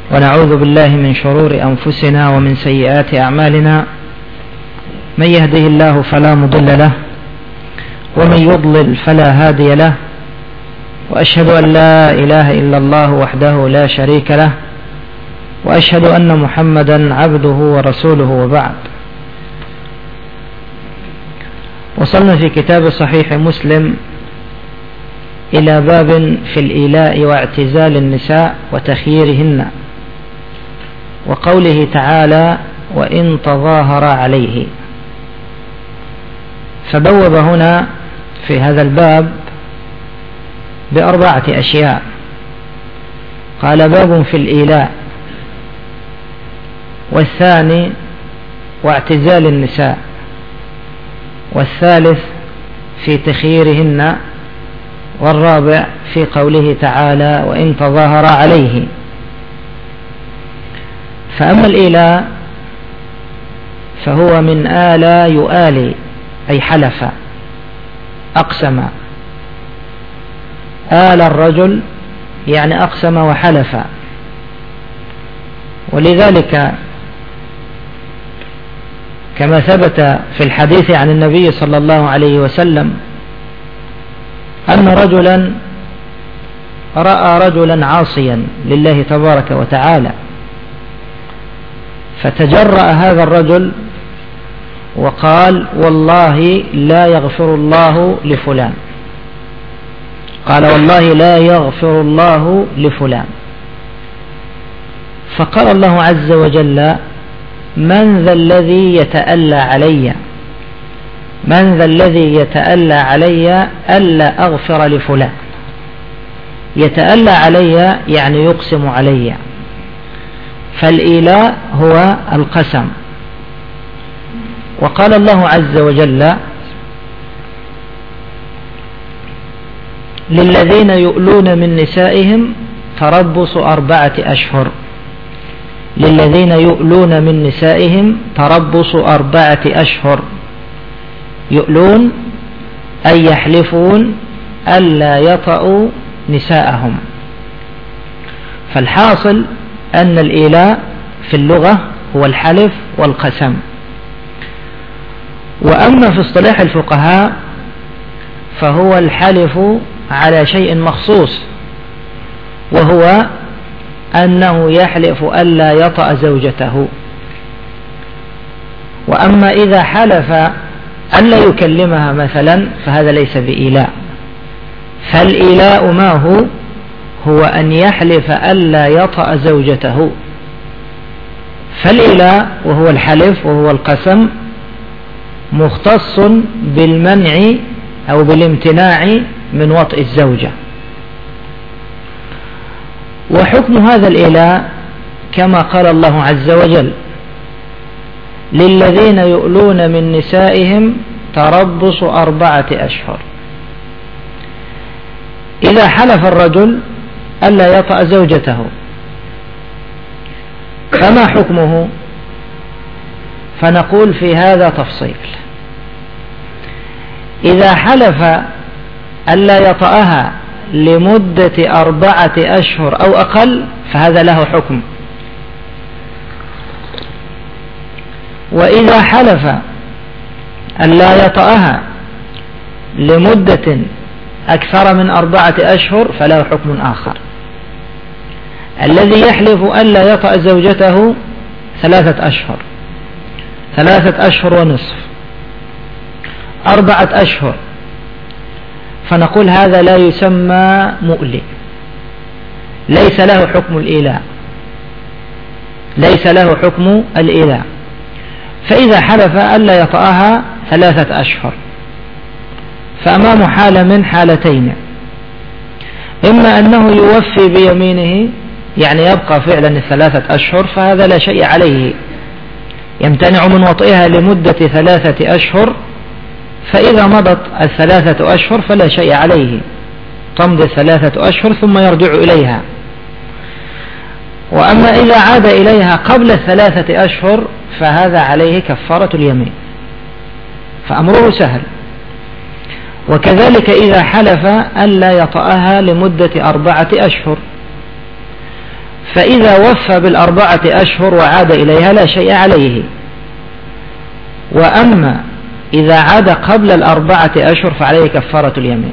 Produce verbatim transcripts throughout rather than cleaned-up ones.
ونعوذ بالله من شرور أنفسنا ومن سيئات أعمالنا، من يهده الله فلا مضل له ومن يضلل فلا هادي له، وأشهد أن لا إله إلا الله وحده لا شريك له، وأشهد أن محمدا عبده ورسوله، وبعد. وصلنا في كتاب صحيح مسلم إلى باب في الإيلاء واعتزال النساء وتخييرهن، وقوله تعالى: وإن تظاهر عليه. فبوب هنا في هذا الباب بأربعة أشياء. قال: باب في الإيلاء، والثاني واعتزال النساء، والثالث في تخييرهن، والرابع في قوله تعالى: وإن تظاهر عليه. فأما الإيلاء فهو من آلى يؤالي، أي حلف، أقسم. آل الرجل يعني أقسم وحلف. ولذلك كما ثبت في الحديث عن النبي صلى الله عليه وسلم أن رجلا رأى رجلا عاصيا لله تبارك وتعالى، فتجرأ هذا الرجل وقال: والله لا يغفر الله لفلان. قال: والله لا يغفر الله لفلان. فقال الله عز وجل: من ذا الذي يتألى علي من ذا الذي يتألى علي ألا أغفر لفلان. يتألى علي يعني يقسم علي. فالإيلاء هو القسم. وقال الله عز وجل: للذين يؤلون من نسائهم تربص أربعة أشهر. للذين يؤلون من نسائهم تربص أربعة أشهر. يؤلون أي يحلفون ألا يطأوا نساءهم. فالحاصل أن الإيلاء في اللغة هو الحلف والقسم. وأما في اصطلاح الفقهاء فهو الحلف على شيء مخصوص، وهو أنه يحلف ألا يطأ زوجته. وأما إذا حلف ألا يكلمها مثلا فهذا ليس بإيلاء. فالإيلاء ما هو؟ هو أن يحلف ألا يطأ زوجته. فالإيلاء وهو الحلف وهو القسم مختص بالمنع أو بالامتناع من وطئ الزوجة. وحكم هذا الإيلاء كما قال الله عز وجل: للذين يؤلون من نسائهم تربص أربعة أشهر. إذا حلف الرجل ألا يطأ زوجته فما حكمه؟ فنقول في هذا تفصيل. إذا حلف ألا يطأها لمدة أربعة أشهر أو أقل فهذا له حكم. وإذا حلف ألا يطأها لمدة أكثر من أربعة أشهر فله حكم آخر. الذي يحلف ألا يطأ زوجته ثلاثة أشهر، ثلاثة أشهر ونصف، أربعة أشهر، فنقول هذا لا يسمى مؤلي، ليس له حكم الإيلاء، ليس له حكم الإيلاء. فإذا حلف ألا يطأها ثلاثة أشهر فأمامه حالة من حالتين: إما أنه يوفي بيمينه يعني يبقى فعلا الثلاثة أشهر فهذا لا شيء عليه، يمتنع من وطئها لمدة ثلاثة أشهر، فإذا مضت الثلاثة أشهر فلا شيء عليه، تمضي الثلاثة أشهر ثم يرجع إليها. وأما إذا عاد إليها قبل الثلاثة أشهر فهذا عليه كفارة اليمين، فأمره سهل. وكذلك إذا حلف ألا يطأها لمدة أربعة أشهر فإذا وفى بالأربعة أشهر وعاد إليها لا شيء عليه. وأما إذا عاد قبل الأربعة أشهر فعليه كفارة اليمين.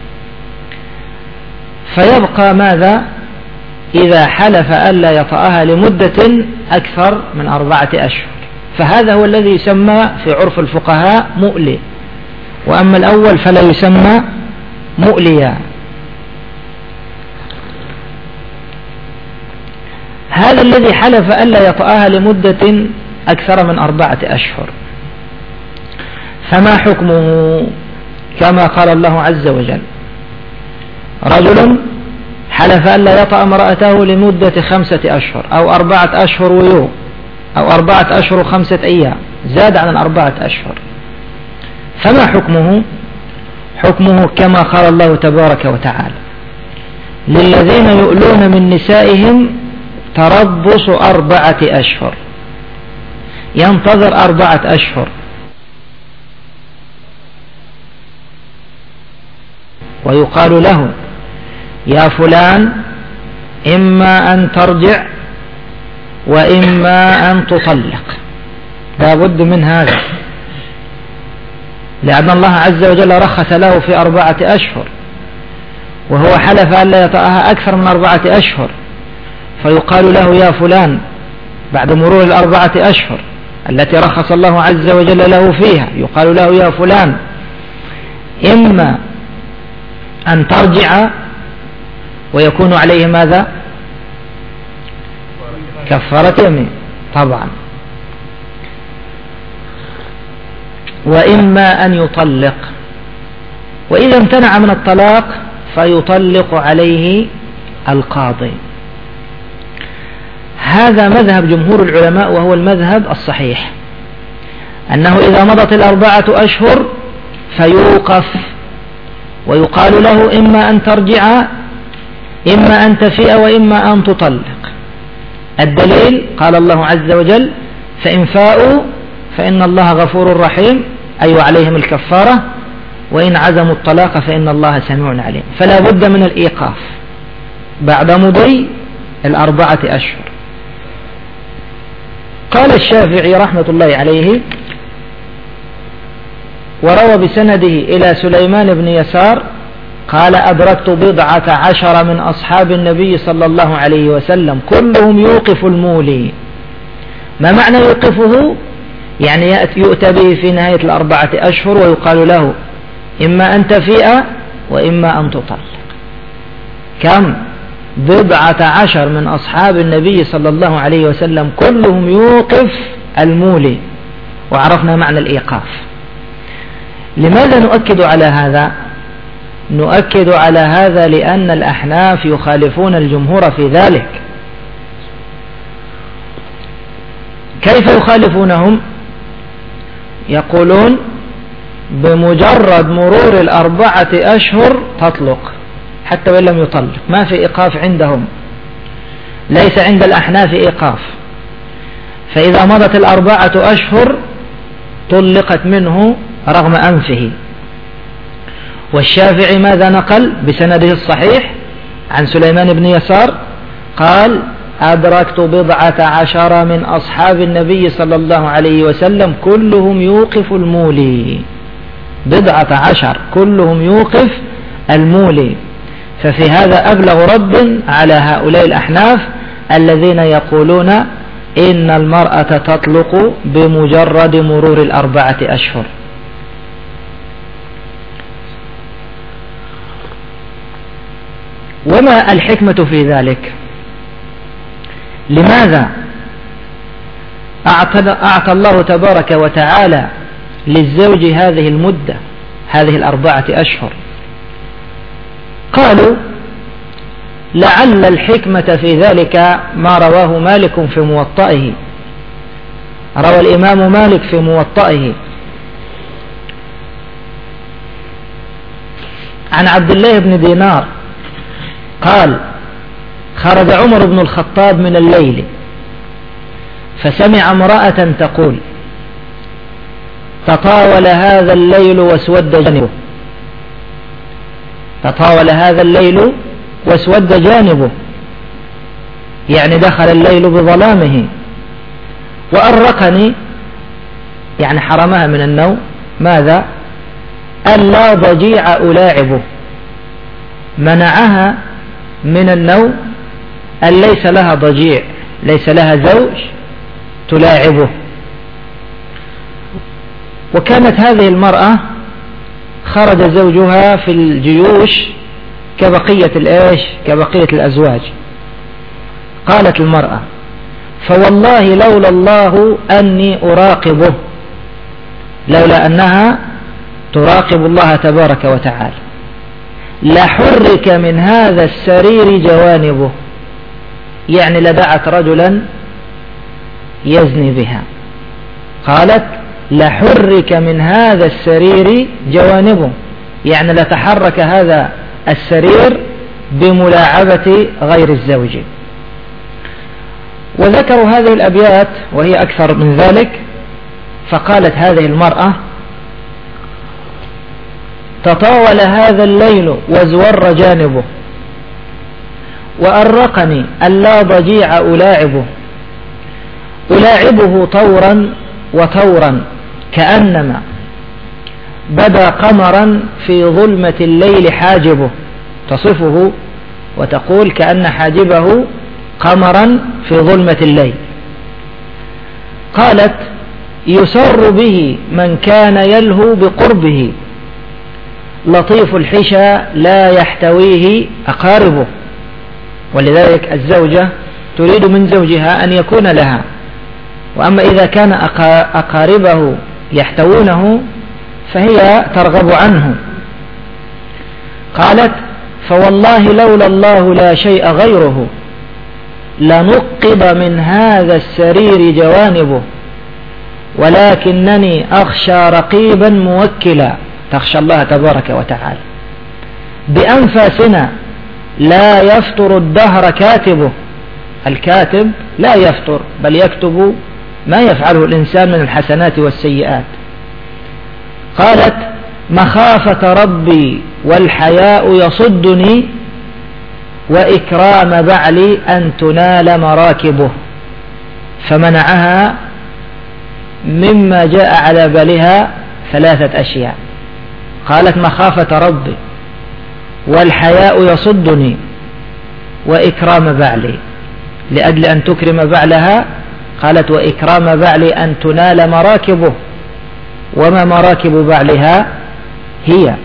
فيبقى ماذا إذا حلف ألا يطأها لمدة أكثر من أربعة أشهر، فهذا هو الذي يسمى في عرف الفقهاء مؤلي، وأما الأول فلا يسمى مؤليا. هذا الذي حلف ألا يطأها لمدة أكثر من أربعة أشهر فما حكمه؟ كما قال الله عز وجل: رجل حلف ألا يطأ امرأته لمدة خمسة أشهر أو أربعة أشهر ويوم أو أربعة أشهر وخمسة أيام، زاد عن الأربعة أشهر، فما حكمه؟ حكمه كما قال الله تبارك وتعالى: للذين يؤلون من نسائهم تربص أربعة أشهر، ينتظر أربعة أشهر، ويقال له: يا فلان إما أن ترجع وإما أن تطلق. لا بد من هذا، لأن الله عز وجل رخص له في أربعة أشهر، وهو حلف أن لا يطأها أكثر من أربعة أشهر، فيقال له: يا فلان بعد مرور الأربعة أشهر التي رخص الله عز وجل له فيها، يقال له: يا فلان إما أن ترجع، ويكون عليه ماذا؟ كفارة يمين طبعا، وإما أن يطلق، وإذا امتنع من الطلاق فيطلق عليه القاضي. هذا مذهب جمهور العلماء، وهو المذهب الصحيح، أنه إذا مضت الأربعة أشهر فيوقف، ويقال له: إما أن ترجع إما أن تفيء وإما أن تطلق. الدليل قال الله عز وجل: فإن فاءوا فإن الله غفور رحيم، أي عليهم الكفارة، وإن عزموا الطلاق فإن الله سميع عليم. فلا بد من الإيقاف بعد مضي الأربعة أشهر. قال الشافعي رحمة الله عليه، وروى بسنده إلى سليمان بن يسار قال: أدركت بضعة عشر من أصحاب النبي صلى الله عليه وسلم كلهم يوقف المولي. ما معنى يوقفه؟ يعني يؤتى به في نهاية الأربعة أشهر ويقال له: إما أن تفيء وإما أن تطلق. كم؟ بضعة عشر من أصحاب النبي صلى الله عليه وسلم كلهم يوقف المولي، وعرفنا معنى الإيقاف. لماذا نؤكد على هذا؟ نؤكد على هذا لأن الأحناف يخالفون الجمهور في ذلك. كيف يخالفونهم؟ يقولون: بمجرد مرور الأربعة أشهر تطلق حتى وإن لم يطلق، ما في إيقاف عندهم، ليس عند الأحناف إيقاف. فإذا مضت الأربعة أشهر طلقت منه رغم أنفه. والشافعي ماذا نقل بسنده الصحيح عن سليمان بن يسار؟ قال: أدركت بضعة عشر من أصحاب النبي صلى الله عليه وسلم كلهم يوقف المولي. بضعة عشر كلهم يوقف المولي. ففي هذا أبلغ رد على هؤلاء الأحناف الذين يقولون إن المرأة تطلق بمجرد مرور الأربعة أشهر. وما الحكمة في ذلك؟ لماذا أعطى, أعطى الله تبارك وتعالى للزوج هذه المدة، هذه الأربعة أشهر؟ قالوا: لعل الحكمة في ذلك ما رواه مالك في موطئه. روى الإمام مالك في موطئه عن عبد الله بن دينار قال: خرج عمر بن الخطاب من الليل فسمع امرأة تقول: تطاول هذا الليل واسود جانبه. تطاول هذا الليل واسود جانبه. يعني دخل الليل بظلامه. وأرقني يعني حرمها من النوم. ماذا؟ ألا ضجيع ألاعبه، منعها من النوم أن ليس لها ضجيع، ليس لها زوج تلاعبه. وكانت هذه المرأة خرج زوجها في الجيوش كبقية الإيش كبقية الأزواج. قالت المرأة: فوالله لولا الله أني أراقبه، لولا أنها تراقب الله تبارك وتعالى لحرك من هذا السرير جوانبه، يعني لدعت رجلا يزني بها. قالت: لحرك من هذا السرير جوانبه، يعني لتحرك هذا السرير بملاعبة غير الزوج. وذكروا هذه الأبيات وهي أكثر من ذلك. فقالت هذه المرأة: تطاول هذا الليل وازور جانبه، وأرقني ألا ضجيع ألاعبه، ألاعبه طورا وطورا كأنما بدا قمرا في ظلمة الليل حاجبه. تصفه وتقول كأن حاجبه قمرا في ظلمة الليل. قالت: يسر به من كان يلهو بقربه، لطيف الحشى لا يحتويه أقاربه. ولذلك الزوجة تريد من زوجها أن يكون لها، وأما إذا كان أقاربه يحتوونه فهي ترغب عنه. قالت: فوالله لولا الله لا شيء غيره، لنقب من هذا السرير جوانبه، ولكنني أخشى رقيبا موكلا. تخشى الله تبارك وتعالى. بأنفاسنا لا يفتر الدهر كاتبه، الكاتب لا يفتر بل يكتب ما يفعله الإنسان من الحسنات والسيئات. قالت: مخافة ربي والحياء يصدني، وإكرام بعلي أن تنال مراكبه. فمنعها مما جاء على بالها ثلاثة أشياء. قالت: مخافة ربي والحياء يصدني وإكرام بعلي، لأجل أن تكرم بعلها قالت: وإكرام بعلي أن تنال مراكبه. وما مراكب بعلها هي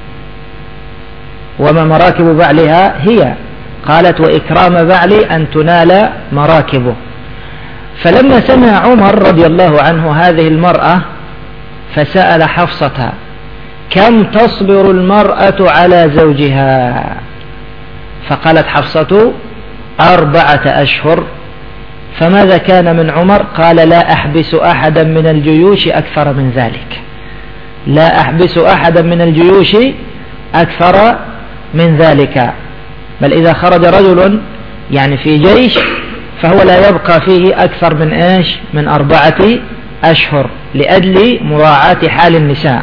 وما مراكب بعلها هي قالت: وإكرام بعلي أن تنال مراكبه. فلما سمع عمر رضي الله عنه هذه المرأة فسأل حفصة: كم تصبر المرأة على زوجها؟ فقالت حفصة: أربعة أشهر. فماذا كان من عمر؟ قال: لا أحبس أحدا من الجيوش أكثر من ذلك، لا أحبس أحدا من الجيوش أكثر من ذلك. بل إذا خرج رجل يعني في جيش فهو لا يبقى فيه أكثر من إيش من أربعة أشهر، لأجل مراعاة حال النساء.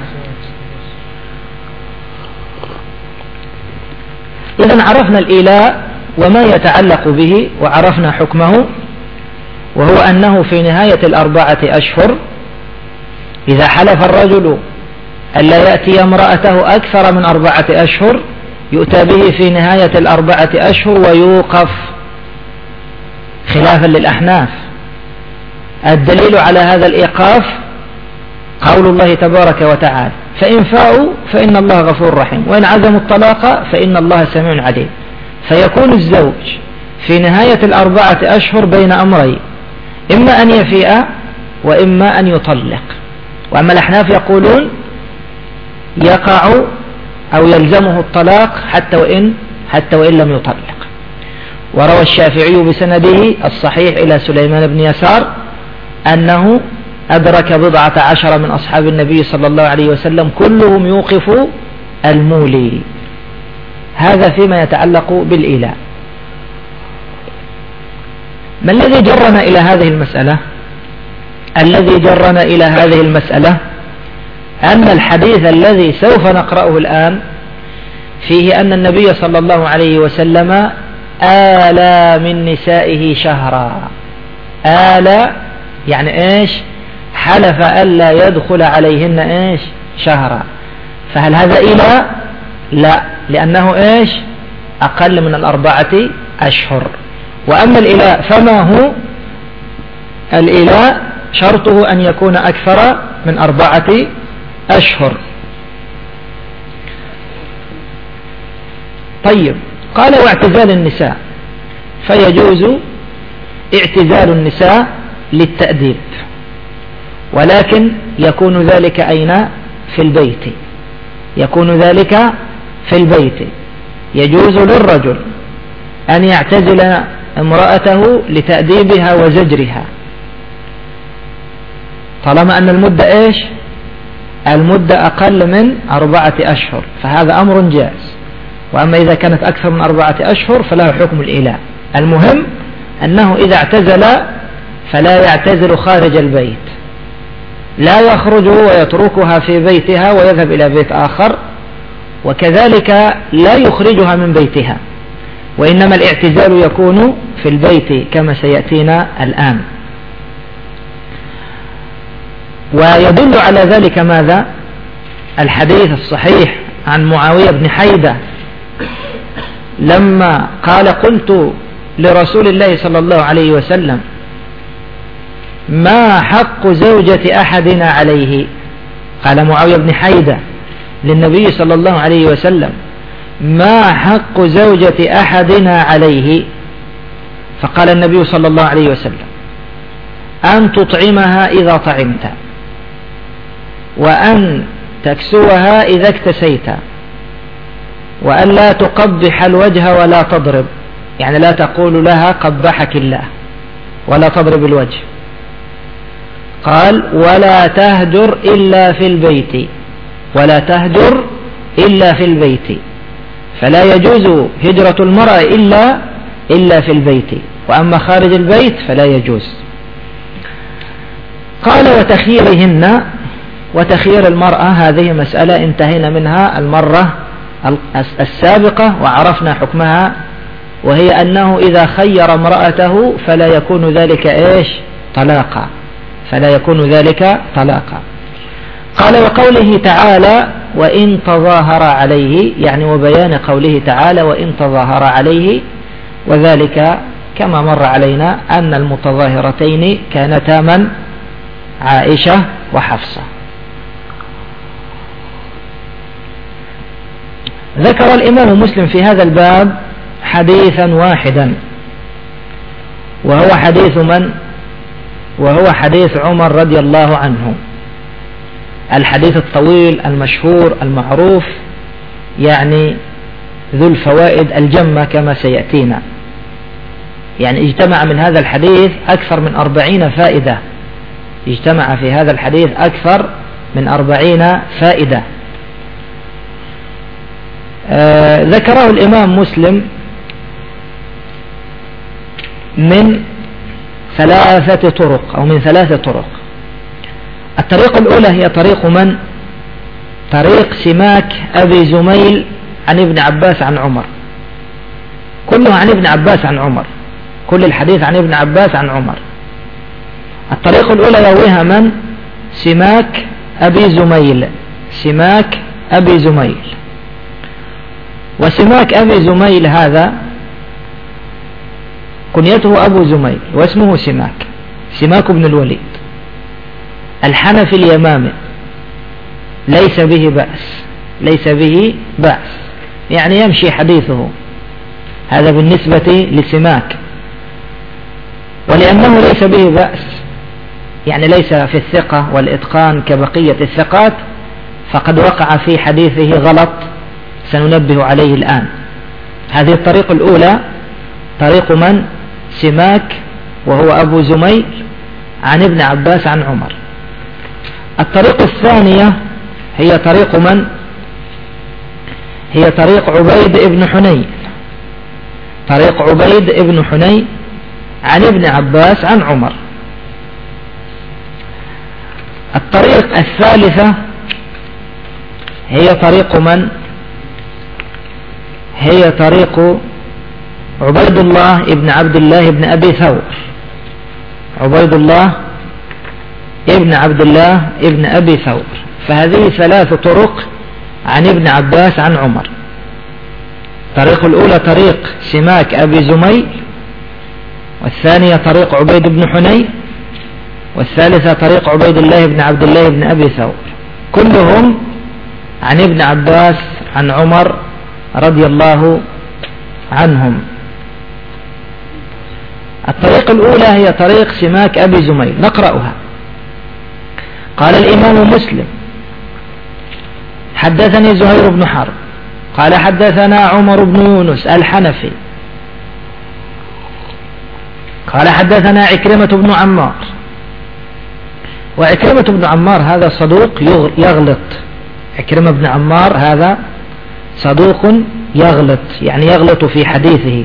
إذن عرفنا الإيلاء وما يتعلق به وعرفنا حكمه، وهو أنه في نهاية الأربعة أشهر إذا حلف الرجل ألا يأتي امرأته أكثر من أربعة أشهر يؤتى به في نهاية الأربعة أشهر ويوقف، خلافا للأحناف. الدليل على هذا الإيقاف قول الله تبارك وتعالى: فإن فاءوا فإن الله غفور رحيم، وإن عزموا الطلاق فإن الله سميع عليم. فيكون الزوج في نهاية الأربعة أشهر بين أمرين: إما أن يفيء وإما أن يطلق. وأما الأحناف يقولون يقع أو يلزمه الطلاق حتى وإن حتى وإن لم يطلق. وروى الشافعي بسنده الصحيح إلى سليمان بن يسار أنه أدرك بضعة عشر من أصحاب النبي صلى الله عليه وسلم كلهم يوقف المولي. هذا فيما يتعلق بالإيلاء. ما الذي جرنا إلى هذه المسألة؟ الذي جرنا إلى هذه المسألة أن الحديث الذي سوف نقرأه الآن فيه أن النبي صلى الله عليه وسلم آلى من نسائه شهرا. آلى يعني إيش؟ حلف ألا يدخل عليهن إيش؟ شهرا. فهل هذا إلى؟ لا، لأنه إيش؟ أقل من الأربعة أشهر. وأما الإله فما هو؟ الإله شرطه أن يكون أكثر من أربعة أشهر. طيب، قال واعتزال النساء، فيجوز اعتزال النساء للتأديب، ولكن يكون ذلك أين؟ في البيت. يكون ذلك في البيت. يجوز للرجل أن يعتزل امرأته لتأديبها وزجرها، طالما أن المدة إيش؟ المدة أقل من أربعة أشهر، فهذا أمر جائز. وأما إذا كانت أكثر من أربعة أشهر فله حكم الإيلاء. المهم أنه إذا اعتزل فلا يعتزل خارج البيت، لا يخرج ويتركها في بيتها ويذهب إلى بيت آخر، وكذلك لا يخرجها من بيتها، وإنما الاعتزال يكون في البيت كما سيأتينا الآن. ويدل على ذلك ماذا؟ الحديث الصحيح عن معاوية بن حيدة لما قال: قلت لرسول الله صلى الله عليه وسلم: ما حق زوجة أحدنا عليه؟ قال معاوية بن حيدة للنبي صلى الله عليه وسلم: ما حق زوجة أحدنا عليه؟ فقال النبي صلى الله عليه وسلم: أن تطعمها إذا طعمت، وأن تكسوها إذا اكتسيت، وأن لا تقبح الوجه ولا تضرب، يعني لا تقول لها قبحك الله، ولا تضرب الوجه. قال: ولا تهجر إلا في البيت، ولا تهجر إلا في البيت، فلا يجوز هجرة المرأة إلا إلا في البيت، وأما خارج البيت فلا يجوز. قال: وتخييرهن، وتخيير المرأة هذه مسألة انتهينا منها المرة السابقة وعرفنا حكمها، وهي أنه إذا خير امرأته فلا يكون ذلك إيش؟ طلاقا، فلا يكون ذلك طلاقا. قال: وقوله تعالى: وإن تظاهر عليه، يعني وبيان قوله تعالى: وإن تظاهر عليه، وذلك كما مر علينا أن المتظاهرتين كانتا من؟ عائشة وحفصة. ذكر الإمام مسلم في هذا الباب حديثا واحدا، وهو حديث من؟ وهو حديث عمر رضي الله عنه، الحديث الطويل المشهور المعروف، يعني ذو الفوائد الجمة كما سيأتينا. يعني اجتمع من هذا الحديث أكثر من أربعين فائدة، اجتمع في هذا الحديث أكثر من أربعين فائدة. آه ذكره الإمام مسلم من ثلاثة طرق أو من ثلاثة طرق. الطريقة الأولى هي طريق من؟ طريق سماك أبي زميل عن ابن عباس عن عمر، كله عن ابن عباس عن عمر، كل الحديث عن ابن عباس عن عمر. الطريقة الأولى يرويها من؟ سماك أبي زميل، سماك أبي زميل. وسماك أبي زميل هذا كنيته أبو زميل واسمه سماك، سماك بن الوليد الحنفي اليمامي، ليس به بأس، ليس به بأس، يعني يمشي حديثه. هذا بالنسبة لسماك. ولأنه ليس به بأس، يعني ليس في الثقة والإتقان كبقية الثقات، فقد وقع في حديثه غلط سننبه عليه الآن. هذه الطريقة الأولى طريق من؟ سماك وهو أبو زميل عن ابن عباس عن عمر. الطريقة الثانية هي طريق من؟ هي طريق عبيد ابن حنين، طريق عبيد ابن حنين عن ابن عباس عن عمر. الطريق الثالثة هي طريق من؟ هي طريق عبيد الله ابن عبد الله ابن أبي ثور، عبيد الله ابن عبد الله ابن أبي ثور. فهذه ثلاث طرق عن ابن عباس عن عمر. الطريق الأولى طريق سماك أبي زميل، والثانية طريق عبيد بن حنين، والثالثة طريق عبيد الله بن عبد الله بن أبي ثور، كلهم عن ابن عباس عن عمر رضي الله عنهم. الطريق الأولى هي طريق سماك أبي زميل، نقرأها. قال الإمام مسلم: حدثني زهير بن حرب قال حدثنا عمر بن يونس الحنفي قال حدثنا عكرمة بن عمار. وعكرمة بن عمار هذا صدوق يغلط، عكرمة بن عمار هذا صدوق يغلط، يعني يغلط في حديثه.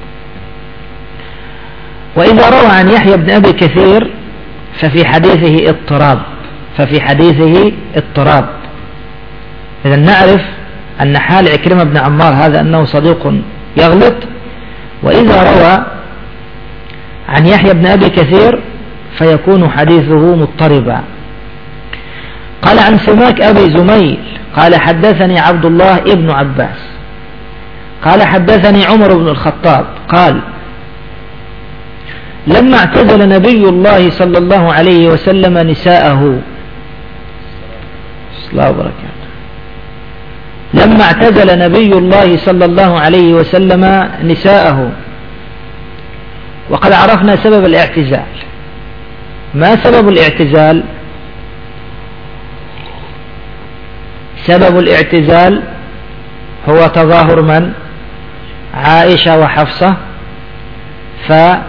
وإذا روى عن يحيى بن أبي كثير ففي حديثه اضطراب، ففي حديثه اضطراب. إذا نعرف أن حال عكرمة بن عمار هذا أنه صديق يغلط. وإذا روى عن يحيى بن أبي كثير فيكون حديثه مضطربا. قال عن سماك أبي زميل قال حدثني عبد الله ابن عباس قال حدثني عمر بن الخطاب قال: لما اعتزل نبي الله صلى الله عليه وسلم نساءه، الله وبركاته، لما اعتزل نبي الله صلى الله عليه وسلم نساءه. وقد عرفنا سبب الاعتزال. ما سبب الاعتزال؟ سبب الاعتزال هو تظاهر من؟ عائشة وحفصة، فحرم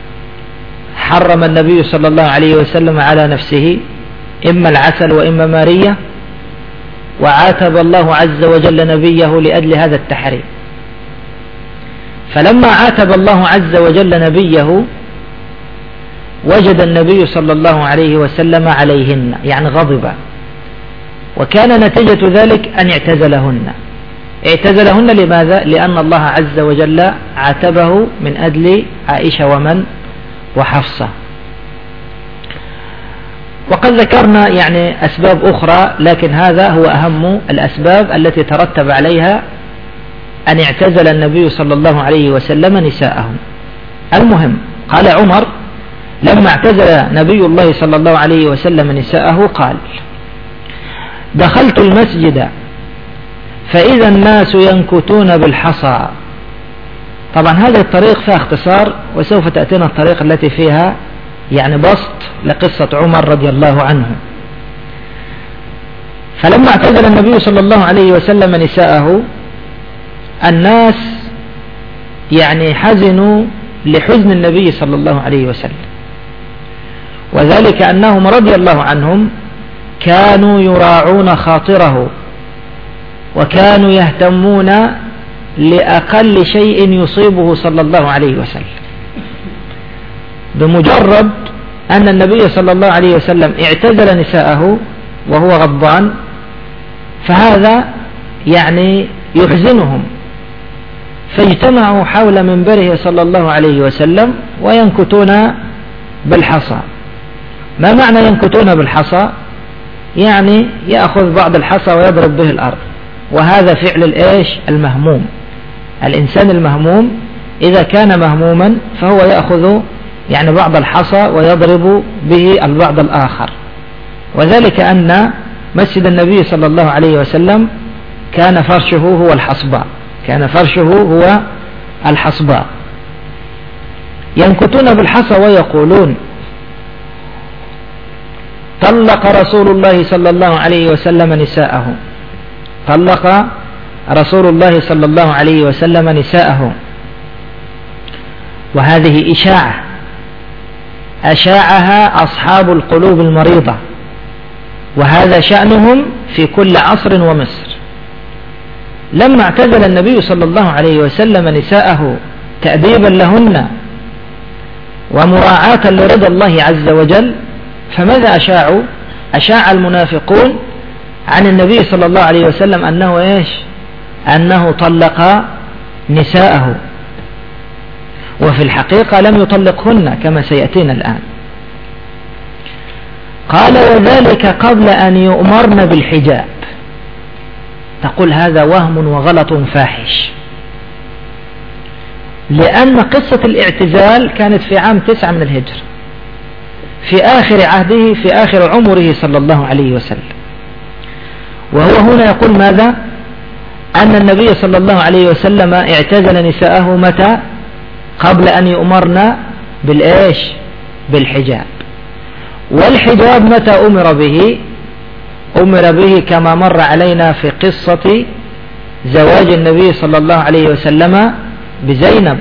النبي صلى الله عليه وسلم على نفسه إما العسل وإما مارية، وعاتب الله عز وجل نبيه لأجل هذا التحريم. فلما عاتب الله عز وجل نبيه وجد النبي صلى الله عليه وسلم عليهن، يعني غضب، وكان نتيجة ذلك أن اعتزلهن. اعتزلهن لماذا؟ لأن الله عز وجل عاتبه من أجل عائشة ومن؟ وحفصة. وقد ذكرنا يعني أسباب أخرى، لكن هذا هو أهم الأسباب التي ترتب عليها أن اعتزل النبي صلى الله عليه وسلم نساءه. المهم، قال عمر: لما اعتزل نبي الله صلى الله عليه وسلم نساءه قال: دخلت المسجد فإذا الناس ينكتون بالحصى. طبعا هذه الطريق فيها اختصار، وسوف تأتينا الطريق التي فيها يعني بسط لقصة عمر رضي الله عنه. فلما اعتزل النبي صلى الله عليه وسلم نساءه الناس يعني حزنوا لحزن النبي صلى الله عليه وسلم، وذلك أنهم رضي الله عنهم كانوا يراعون خاطره، وكانوا يهتمون لأقل شيء يصيبه صلى الله عليه وسلم. بمجرد أن النبي صلى الله عليه وسلم اعتزل نساءه وهو غضبان، فهذا يعني يحزنهم، فاجتمعوا حول منبره صلى الله عليه وسلم وينكتون بالحصى. ما معنى ينكتون بالحصى؟ يعني يأخذ بعض الحصى ويضرب به الأرض، وهذا فعل الإيش؟ المهموم. الإنسان المهموم إذا كان مهموما فهو يأخذ يعني بعض الحصى ويضرب به البعض الآخر. وذلك أن مسجد النبي صلى الله عليه وسلم كان فرشه هو الحصباء، كان فرشه هو الحصباء. ينكتون بالحصى ويقولون: طلق رسول الله صلى الله عليه وسلم نساءه، طلق رسول الله صلى الله عليه وسلم نساءه. وهذه إشاعة أشاعها أصحاب القلوب المريضة، وهذا شأنهم في كل عصر ومصر. لما اعتزل النبي صلى الله عليه وسلم نساءه تأديبا لهن ومراعاة لرضا الله عز وجل، فماذا أشاعوا؟ أشاع المنافقون عن النبي صلى الله عليه وسلم أنه إيش؟ أنه طلق نساءه. وفي الحقيقة لم يطلقهن كما سيأتينا الآن. قال وذلك قبل أن يؤمرن بالحجاب. تقول هذا وهم وغلط فاحش، لأن قصة الاعتزال كانت في عام تسعة من الهجرة، في آخر عهده، في آخر عمره صلى الله عليه وسلم. وهو هنا يقول ماذا؟ أن النبي صلى الله عليه وسلم اعتزل نساءه متى؟ قبل أن يؤمرن بالإيش؟ بالحجاب. والحجاب متى أمر به؟ أمر به كما مر علينا في قصة زواج النبي صلى الله عليه وسلم بزينب،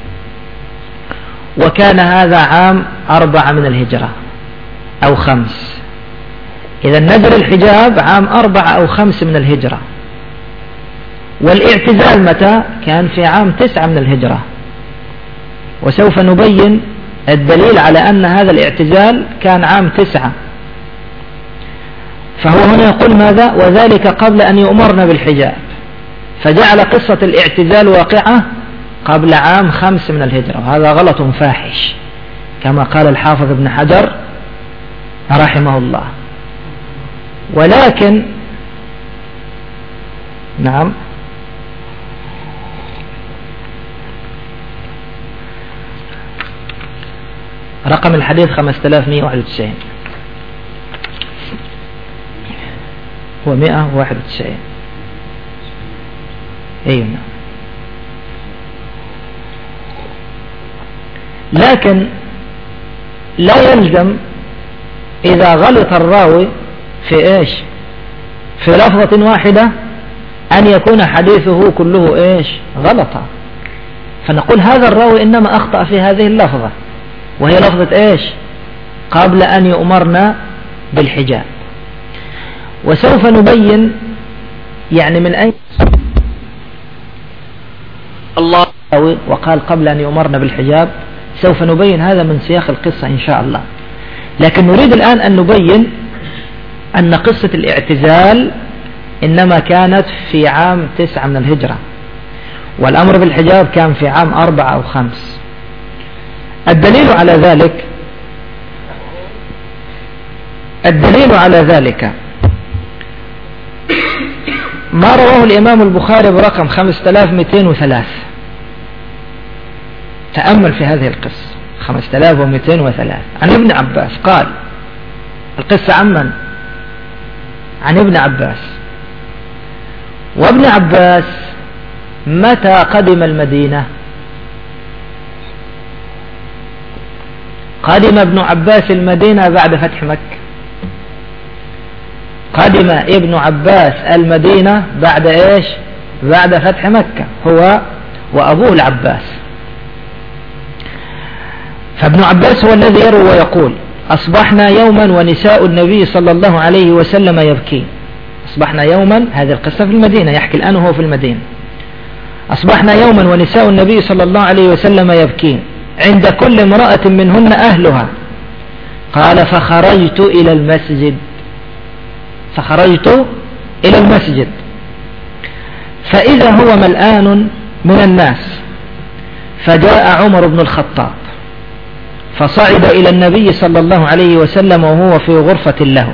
وكان هذا عام أربعة من الهجرة أو خمس. إذا نزل الحجاب عام أربعة أو خمس من الهجرة، والاعتزال متى؟ كان في عام تسعة من الهجرة. وسوف نبين الدليل على أن هذا الاعتزال كان عام تسعة. فهو هنا يقول ماذا؟ وذلك قبل أن يؤمرن بالحجاب، فجعل قصة الاعتزال واقعة قبل عام خمس من الهجرة، وهذا غلط فاحش كما قال الحافظ ابن حجر رحمه الله. ولكن نعم رقم الحديث خمسة آلاف ومئة وواحد وتسعين ومئة وواحد وتسعين. أيوة. لكن لا يلزم إذا غلط الراوي في إيش؟ في لفظة واحدة أن يكون حديثه كله إيش؟ غلطا. فنقول هذا الراوي إنما أخطأ في هذه اللفظة، وهي لفظة إيش؟ قبل أن يؤمرنا بالحجاب. وسوف نبين يعني من أين الله وقال قبل أن يؤمرنا بالحجاب، سوف نبين هذا من سياق القصة إن شاء الله. لكن نريد الآن أن نبين أن قصة الاعتزال إنما كانت في عام تسعة من الهجرة، والأمر بالحجاب كان في عام أربعة أو خمس. الدليل على ذلك الدليل على ذلك ما رواه الإمام البخاري برقم خمسة آلاف ومئتين وثلاثة. تأمل في هذه القصة، خمسة آلاف ومئتين وثلاثة، عن ابن عباس قال. القصة عن من؟ عن ابن عباس. وابن عباس متى قدم المدينة؟ قدم ابن عباس المدينة بعد فتح مكة. قدم ابن عباس المدينة بعد ايش؟ بعد فتح مكة، هو وأبوه العباس. فابن عباس هو الذي يروي ويقول أصبحنا يوما ونساء النبي صلى الله عليه وسلم يبكين. أصبحنا يوما، هذه القصة في المدينة، يحكي الآن وهو في المدينة. أصبحنا يوما ونساء النبي صلى الله عليه وسلم يبكين، عند كل امرأة منهن أهلها. قال فخرجت إلى المسجد فخرجت إلى المسجد فإذا هو ملآن من الناس، فجاء عمر بن الخطاب فصعد إلى النبي صلى الله عليه وسلم وهو في غرفة له.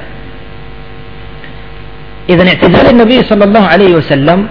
إذن اعتزال النبي صلى الله عليه وسلم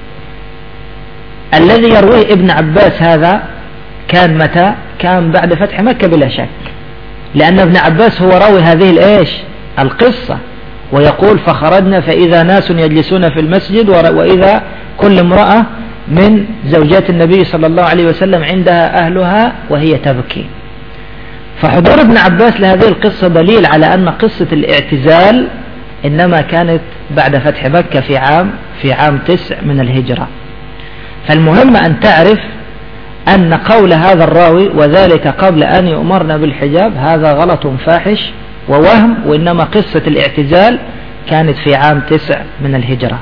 الذي يرويه ابن عباس هذا كان متى؟ كان بعد فتح مكة بلا شك، لأن ابن عباس هو راوي هذه الإيش؟ القصة، ويقول فخرجنا فإذا ناس يجلسون في المسجد وإذا كل امرأة من زوجات النبي صلى الله عليه وسلم عندها أهلها وهي تبكي. فحضور ابن عباس لهذه القصة دليل على أن قصة الاعتزال إنما كانت بعد فتح مكة في عام في عام تسع من الهجرة. فالمهم أن تعرف أن قول هذا الراوي وذلك قبل أن يؤمرنا بالحجاب هذا غلط فاحش ووهم، وإنما قصة الاعتزال كانت في عام تسع من الهجرة.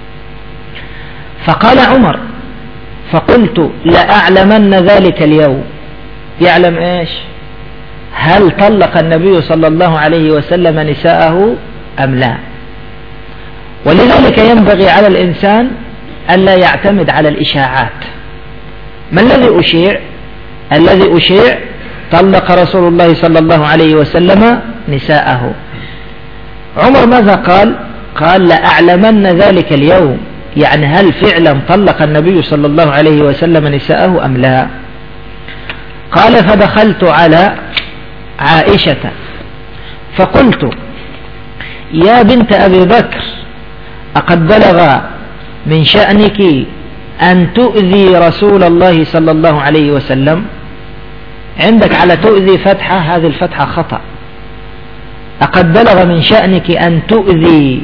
فقال عمر فقلت لأعلمن ذلك اليوم. يعلم إيش؟ هل طلق النبي صلى الله عليه وسلم نساءه أم لا؟ ولذلك ينبغي على الإنسان ألا يعتمد على الإشاعات. ما الذي أشيع؟ الذي أشيع طلق رسول الله صلى الله عليه وسلم نساءه. عمر ماذا قال؟ قال لأعلمن ذلك اليوم، يعني هل فعلا طلق النبي صلى الله عليه وسلم نساءه أم لا؟ قال فدخلت على عائشة فقلت يا بنت أبي بكر أقد بلغ من شأنك أن تؤذي رسول الله صلى الله عليه وسلم؟ عندك على تؤذي فتحة، هذه الفتحة خطأ. أقد بلغ من شأنك أن تؤذي،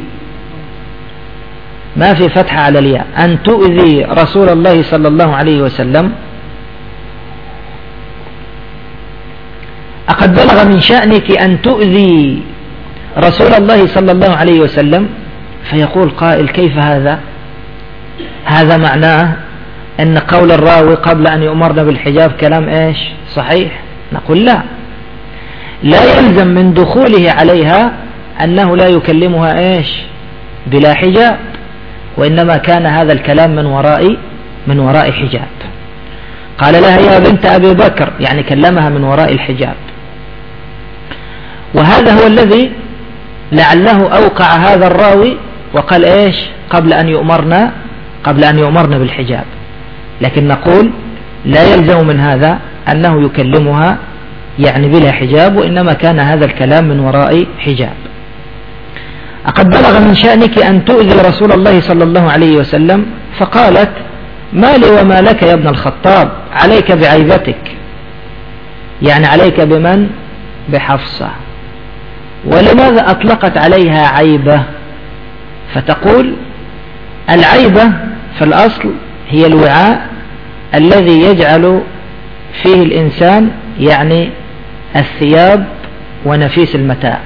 ما في فتحة على الياء، أن تؤذي رسول الله صلى الله عليه وسلم. أقد بلغ من شأنك أن تؤذي رسول الله صلى الله عليه وسلم. فيقول قائل كيف هذا؟ هذا معناه أن قول الراوي قبل أن يؤمرنا بالحجاب كلام إيش؟ صحيح؟ نقول لا، لا يلزم من دخوله عليها أنه لا يكلمها إيش؟ بلا حجاب، وإنما كان هذا الكلام من وراء من وراء حجاب. قال لها يا بنت أبي بكر، يعني كلمها من وراء الحجاب. وهذا هو الذي لعله أوقع هذا الراوي وقال إيش؟ قبل أن يؤمرنا قبل أن يؤمرنا بالحجاب. لكن نقول لا يلزم من هذا أنه يكلمها يعني بلا حجاب، وإنما كان هذا الكلام من وراء حجاب. أقد بلغ من شأنك أن تؤذي رسول الله صلى الله عليه وسلم. فقالت ما لي وما لك يا ابن الخطاب، عليك بعيبتك، يعني عليك بمن؟ بحفصة. ولماذا أطلقت عليها عيبة؟ فتقول العيبة في الأصل هي الوعاء الذي يجعل فيه الإنسان يعني الثياب ونفيس المتاع،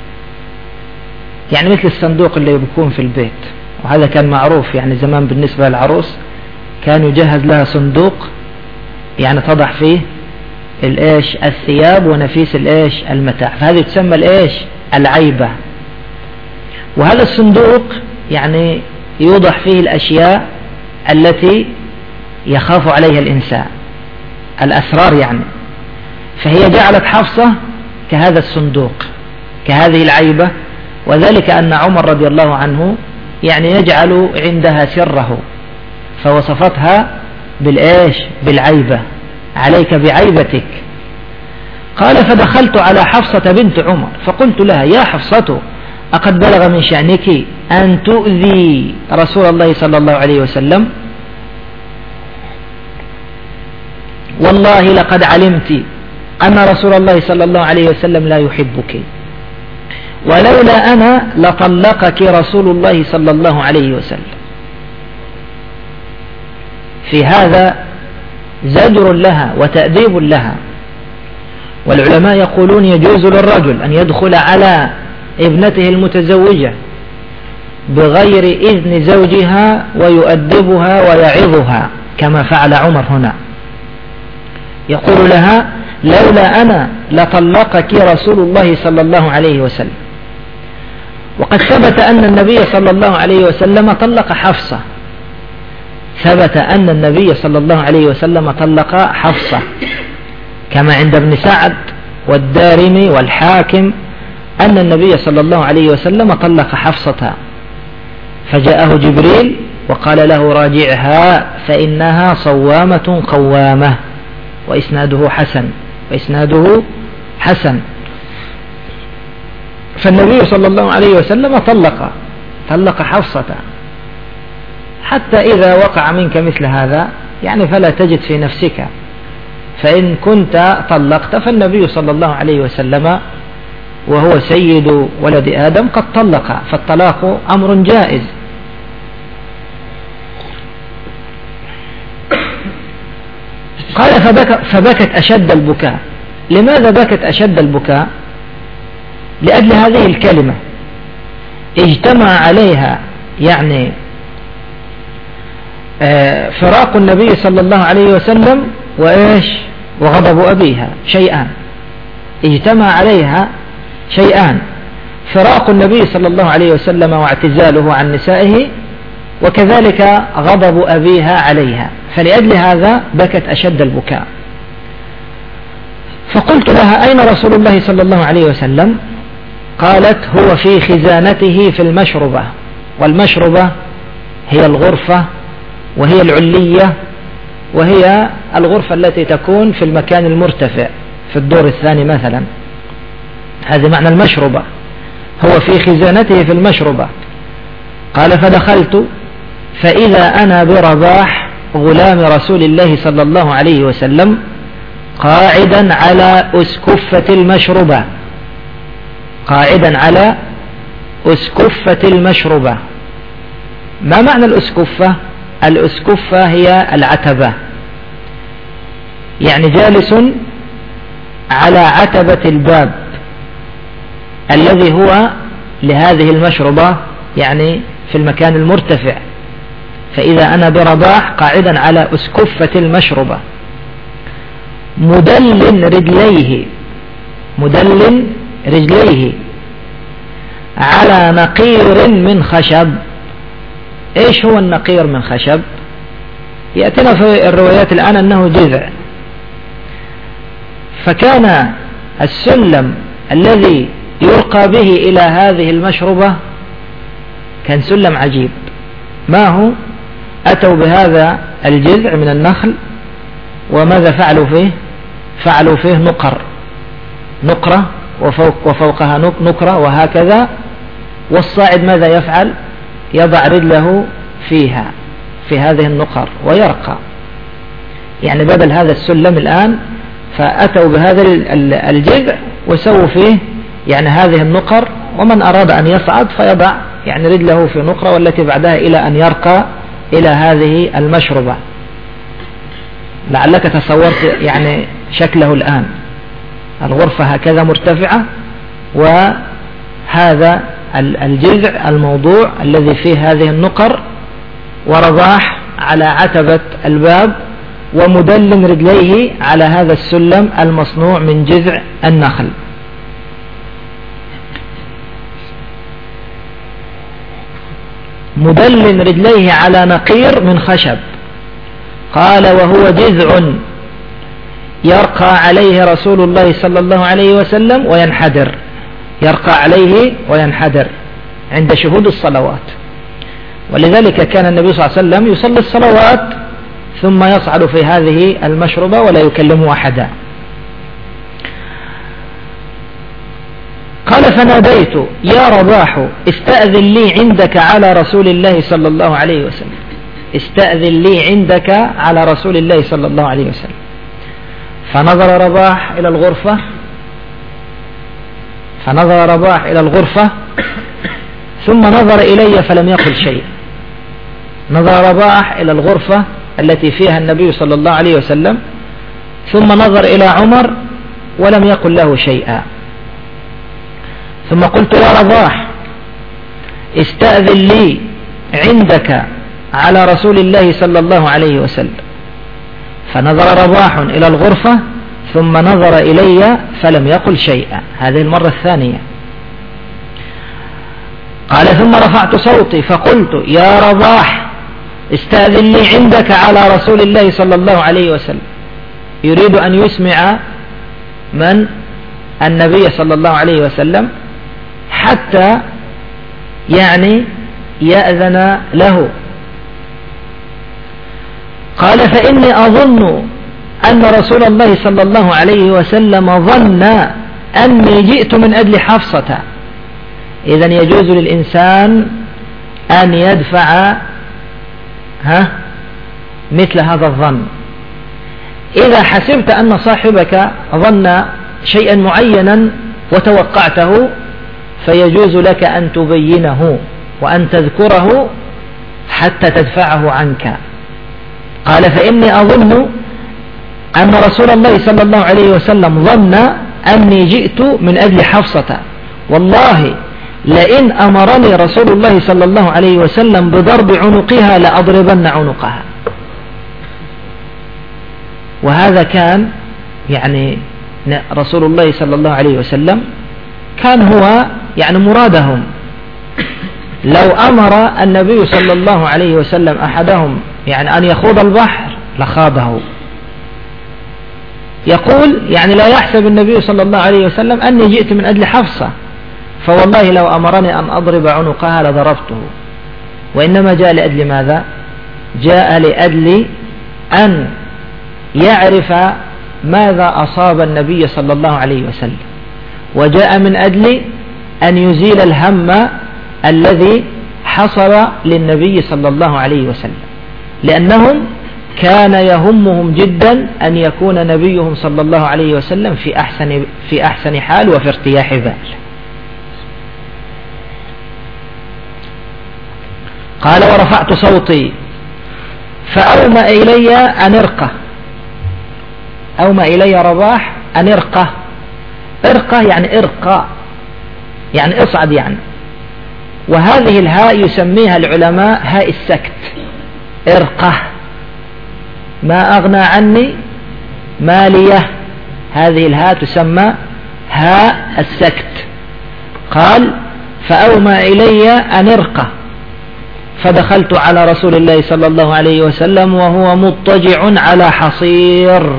يعني مثل الصندوق اللي بيكون في البيت، وهذا كان معروف يعني زمان بالنسبة للعروس، كان يجهز لها صندوق يعني تضع فيه الإيش؟ الثياب ونفيس الإيش؟ المتاع. فهذه تسمى الإيش؟ العيبة. وهذا الصندوق يعني يوضع فيه الأشياء التي يخاف عليها الإنسان، الأسرار يعني. فهي جعلت حفصة كهذا الصندوق، كهذه العيبة، وذلك أن عمر رضي الله عنه يعني يجعل عندها سره، فوصفتها بالإيش؟ بالعيبة، عليك بعيبتك. قال فدخلت على حفصة بنت عمر فقلت لها يا حفصة أقد بلغ من شأنك أن تؤذي رسول الله صلى الله عليه وسلم؟ والله لقد علمت أن رسول الله صلى الله عليه وسلم لا يحبك، ولولا أنا لطلقك رسول الله صلى الله عليه وسلم. في هذا زجر لها وتأديب لها. والعلماء يقولون يجوز للرجل أن يدخل على ابنته المتزوجة بغير إذن زوجها ويؤدبها ويعظها كما فعل عمر هنا. يقول لها لولا أنا لطلقك رسول الله صلى الله عليه وسلم. وقد ثبت أن النبي صلى الله عليه وسلم طلق حفصة، ثبت أن النبي صلى الله عليه وسلم طلق حفصة كما عند ابن سعد والدارمي والحاكم أن النبي صلى الله عليه وسلم طلق حفصة، فجاءه جبريل وقال له راجعها فإنها صوامة قوامة، وإسناده حسن وإسناده حسن. فالنبي صلى الله عليه وسلم طلق طلق حفصة. حتى إذا وقع منك مثل هذا يعني فلا تجد في نفسك، فإن كنت طلقت فالنبي صلى الله عليه وسلم وهو سيد ولد آدم قد طلق، فالطلاق أمر جائز. قال فبك فبكت أشد البكاء. لماذا بكت أشد البكاء؟ لأجل هذه الكلمة اجتمع عليها يعني فراق النبي صلى الله عليه وسلم وإيش؟ وغضب أبيها، شيئان اجتمع عليها شيئان: فراق النبي صلى الله عليه وسلم واعتزاله عن نسائه، وكذلك غضب أبيها عليها، فلأجل هذا بكت أشد البكاء. فقلت لها أين رسول الله صلى الله عليه وسلم؟ قالت هو في خزانته في المشربة، والمشربة هي الغرفة وهي العلية وهي الغرفة التي تكون في المكان المرتفع في الدور الثاني مثلا، هذا معنى المشربة، هو في خزانته في المشربة. قال فدخلت فإذا أنا برباح غلام رسول الله صلى الله عليه وسلم قاعدا على أسكفة المشربة، قاعدا على أسكفة المشربة. ما معنى الأسكفة؟ الأسكفة هي العتبة، يعني جالس على عتبة الباب الذي هو لهذه المشربة، يعني في المكان المرتفع. فإذا أنا برباح قاعدا على أسكفة المشربة مدل رجليه، مدل رجليه على نقير من خشب. ايش هو النقير من خشب؟ يأتينا في الروايات الآن أنه جذع. فكان السلم الذي يرقى به إلى هذه المشربة كان سلم عجيب. ما هو؟ أتوا بهذا الجذع من النخل، وماذا فعلوا فيه؟ فعلوا فيه نقر، نقرة وفوق وفوقها نقرة وهكذا. والصاعد ماذا يفعل؟ يضع رجله فيها في هذه النقر ويرقى، يعني بدل هذا السلم الآن فأتوا بهذا الجذع وسووا فيه يعني هذه النقر، ومن أراد أن يصعد فيضع يعني رجله في نقرة والتي بعدها إلى أن يرقى إلى هذه المشربة. لعلك تصورت يعني شكله الآن، الغرفة هكذا مرتفعة، وهذا الجذع الموضوع الذي فيه هذه النقر، ورباح على عتبة الباب، ومدل رجليه على هذا السلم المصنوع من جذع النخل. مدل رجليه على نقير من خشب. قال وهو جذع يرقى عليه رسول الله صلى الله عليه وسلم وينحدر، يرقى عليه وينحدر عند شهود الصلوات. ولذلك كان النبي صلى الله عليه وسلم يصلي الصلوات ثم يصعد في هذه المشربة ولا يكلم أحدا. قال فناديت يا رباح استأذن لي عندك على رسول الله صلى الله عليه وسلم، استأذن لي عندك على رسول الله صلى الله عليه وسلم. فنظر رباح إلى الغرفة فنظر رباح إلى الغرفة ثم نظر إلي فلم يقل شيء. نظر رباح إلى الغرفة التي فيها النبي صلى الله عليه وسلم، ثم نظر إلى عمر ولم يقل له شيئا. ثم قلت يا رباح استأذن لي عندك على رسول الله صلى الله عليه وسلم. فنظر رباح إلى الغرفة ثم نظر إلي فلم يقل شيئا، هذه المرة الثانية. قال ثم رفعت صوتي فقلت يا رباح استأذن لي عندك على رسول الله صلى الله عليه وسلم، يريد أن يسمع من؟ النبي صلى الله عليه وسلم، حتى يعني يأذن له. قال فإني أظن أن رسول الله صلى الله عليه وسلم ظن أني جئت من أجل حفصة. إذن يجوز للإنسان أن يدفع ها مثل هذا الظن. إذا حسبت أن صاحبك ظن شيئا معينا وتوقعته فيجوز لك أن تبينه وأن تذكره حتى تدفعه عنك. قال فإني أظن أن رسول الله صلى الله عليه وسلم ظن أني جئت من أجل حفصة، والله لئن أمرني رسول الله صلى الله عليه وسلم بضرب عنقها لأضربن عنقها. وهذا كان يعني رسول الله صلى الله عليه وسلم كان هو يعني مرادهم. لو أمر النبي صلى الله عليه وسلم أحدهم يعني أن يخوض البحر لخاضه، يقول يعني لا يحسب النبي صلى الله عليه وسلم أني جئت من أجل حفصة، فوالله لو أمرني أن أضرب عنقها لضربته، وإنما جاء لأجل ماذا؟ جاء لأجل أن يعرف ماذا أصاب النبي صلى الله عليه وسلم، وجاء من أجل أن يزيل الهم الذي حصل للنبي صلى الله عليه وسلم، لأنهم كان يهمهم جدا أن يكون نبيهم صلى الله عليه وسلم في أحسن, في أحسن حال وفي ارتياح بال. قال ورفعت صوتي فأومأ إلي أن ارقه، أومأ إلي رباح أن ارقه، ارقه يعني ارقى يعني اصعد يعني، وهذه الهاء يسميها العلماء هاء السكت، ارقه ما أغنى عني مالية، هذه الهاء تسمى هاء السكت. قال فأومأ إلي أن ارقه، فدخلت على رسول الله صلى الله عليه وسلم وهو مضطجع على حصير،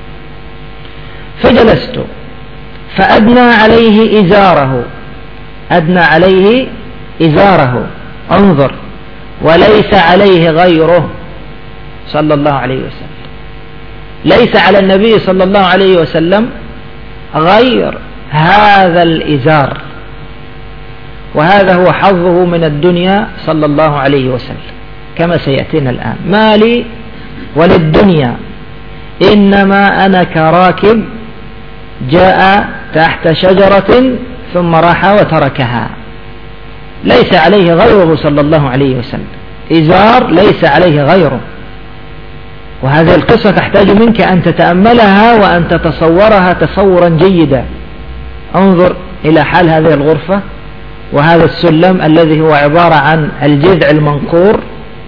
فجلست فأدنى عليه إزاره، أدنى عليه إزاره، انظر، وليس عليه غيره صلى الله عليه وسلم، ليس على النبي صلى الله عليه وسلم غير هذا الإزار، وهذا هو حظه من الدنيا صلى الله عليه وسلم كما سيأتينا الآن. ما لي وللدنيا إنما أنا كراكب جاء تحت شجرة ثم راح وتركها، ليس عليه غيره صلى الله عليه وسلم، إزار ليس عليه غيره. وهذه القصة تحتاج منك أن تتأملها وأن تتصورها تصورا جيدا. انظر إلى حال هذه الغرفة وهذا السلم الذي هو عبارة عن الجذع المنقور،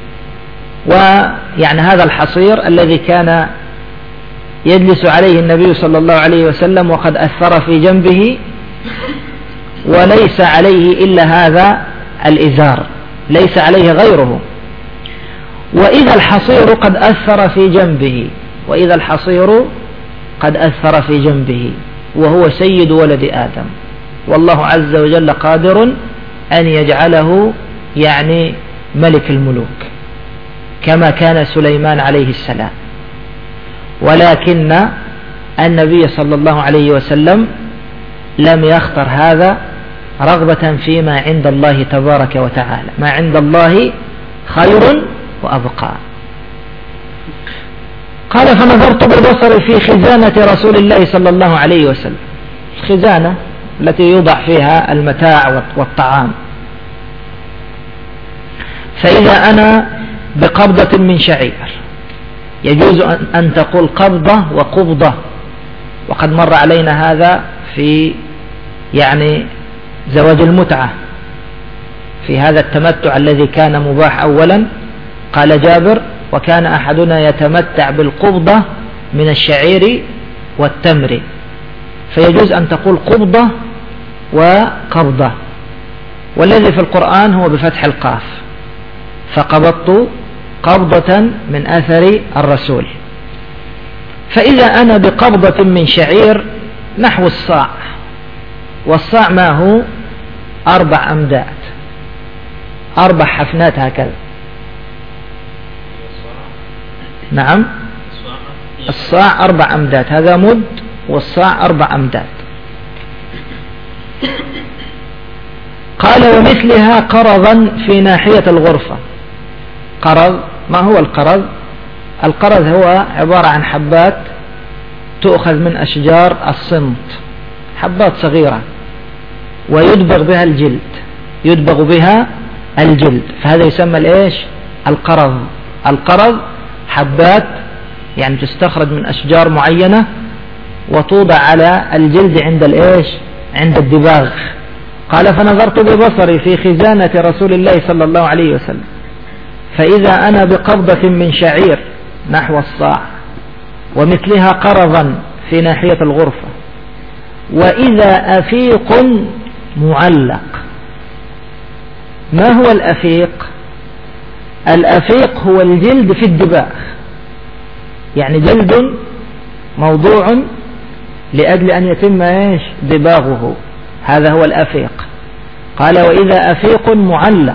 ويعني هذا الحصير الذي كان يجلس عليه النبي صلى الله عليه وسلم وقد أثر في جنبه، وليس عليه إلا هذا الإزار، ليس عليه غيره. وإذا الحصير قد أثر في جنبه، وإذا الحصير قد أثر في جنبه وهو سيد ولد آدم، والله عز وجل قادر أن يجعله يعني ملك الملوك كما كان سليمان عليه السلام، ولكن النبي صلى الله عليه وسلم لم يختر هذا رغبة فيما عند الله تبارك وتعالى، ما عند الله خير وأبقى. قال فنظرت ببصري في خزانة رسول الله صلى الله عليه وسلم، الخزانة التي يوضع فيها المتاع والطعام، فإذا أنا بقبضة من شعير، يجوز أن تقول قبضة وقبضة، وقد مر علينا هذا في يعني زواج المتعة، في هذا التمتع الذي كان مباح أولا. قال جابر وكان أحدنا يتمتع بالقبضة من الشعير والتمر، فيجوز أن تقول قبضة وقبضة، والذي في القرآن هو بفتح القاف، فقبضت قبضة من أثر الرسول. فإذا أنا بقبضة من شعير نحو الصاع، والصاع ما هو أربع أمداد، أربع حفنات هكذا. نعم الصاع أربع أمداد، هذا مد، والصاع أربع أمداد. قال ومثلها قرضا في ناحية الغرفة. قرض، ما هو القرض؟ القرض هو عبارة عن حبات تؤخذ من أشجار الصمت، حبات صغيرة ويدبغ بها الجلد، يدبغ بها الجلد، فهذا يسمى الإيش؟ القرض. القرض حبات يعني تستخرج من أشجار معينة وتوضع على الجلد عند الإيش؟ عند الدباغ. قال فنظرت ببصري في خزانة رسول الله صلى الله عليه وسلم، فإذا أنا بقبضة من شعير نحو الصاع، ومثلها قرضا في ناحية الغرفة، وإذا أفيق معلق. ما هو الأفيق؟ الأفيق هو الجلد في الدباغ، يعني جلد موضوع لأجل أن يتم إيش دباغه، هذا هو الأفيق. قال وإذا أفيق معلق،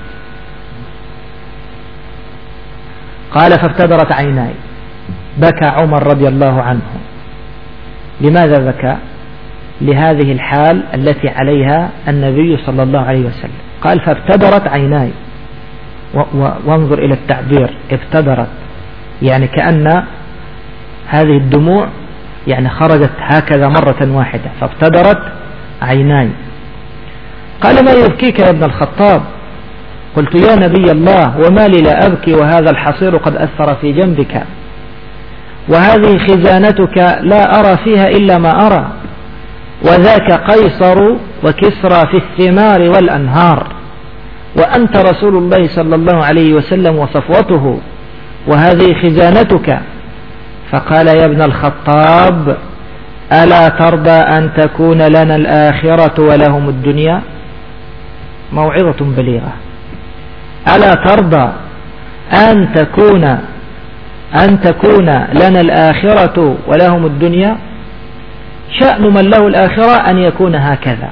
قال فابتدرت عيناي، بكى عمر رضي الله عنه. لماذا بكى؟ لهذه الحال التي عليها النبي صلى الله عليه وسلم. قال فابتدرت عيناي، وانظر إلى التعبير ابتدرت، يعني كأن هذه الدموع يعني خرجت هكذا مرة واحدة، فابتدرت عيناي. قال ما يبكيك يا ابن الخطاب؟ قلت يا نبي الله وما لي لا أبكي وهذا الحصير قد أثر في جنبك، وهذه خزانتك لا أرى فيها إلا ما أرى، وذاك قيصر وكسرى في الثمار والأنهار، وأنت رسول الله صلى الله عليه وسلم وصفوته، وهذه خزانتك. فقال يا ابن الخطاب ألا ترضى أن تكون لنا الآخرة ولهم الدنيا؟ موعظة بليغة. ألا ترضى أن تكون أن تكون لنا الآخرة ولهم الدنيا؟ شأن من له الآخرة أن يكون هكذا،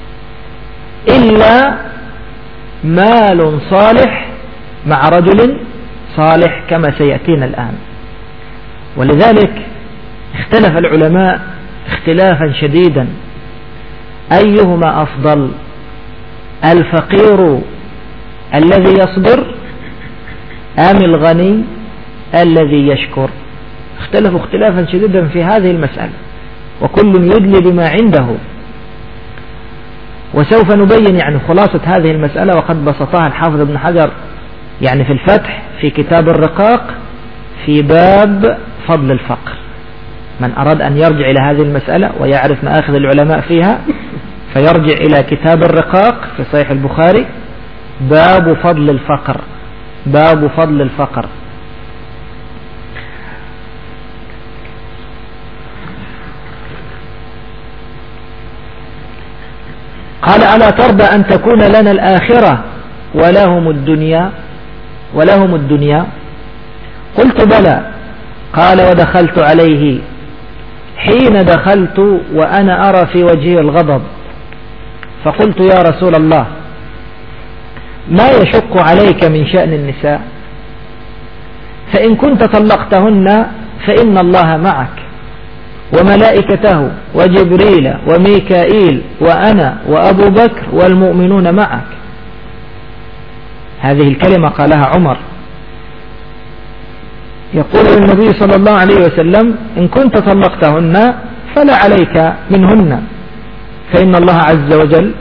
إلا مال صالح مع رجل صالح كما سيأتينا الآن. ولذلك اختلف العلماء اختلافا شديدا أيهما أفضل، الفقير الذي يصبر أم الغني الذي يشكر؟ اختلفوا اختلافا شديدا في هذه المسألة، وكل يدلي بما عنده. وسوف نبين يعني خلاصة هذه المسألة، وقد بسطها الحافظ ابن حجر يعني في الفتح في كتاب الرقاق في باب فضل الفقر. من أراد أن يرجع إلى هذه المسألة ويعرف مآخذ العلماء فيها فيرجع إلى كتاب الرقاق في صحيح البخاري، باب فضل الفقر، باب فضل الفقر. قال ألا ترضى أن تكون لنا الآخرة ولهم الدنيا ولهم الدنيا؟ قلت بلى. قال ودخلت عليه حين دخلت وأنا أرى في وجهه الغضب، فقلت يا رسول الله ما يشق عليك من شأن النساء؟ فإن كنت طلقتهن فإن الله معك وملائكته وجبريل وميكائيل وأنا وأبو بكر والمؤمنون معك. هذه الكلمة قالها عمر، يقول النبي صلى الله عليه وسلم إن كنت طلقتهن فلا عليك منهن، فإن الله عز وجل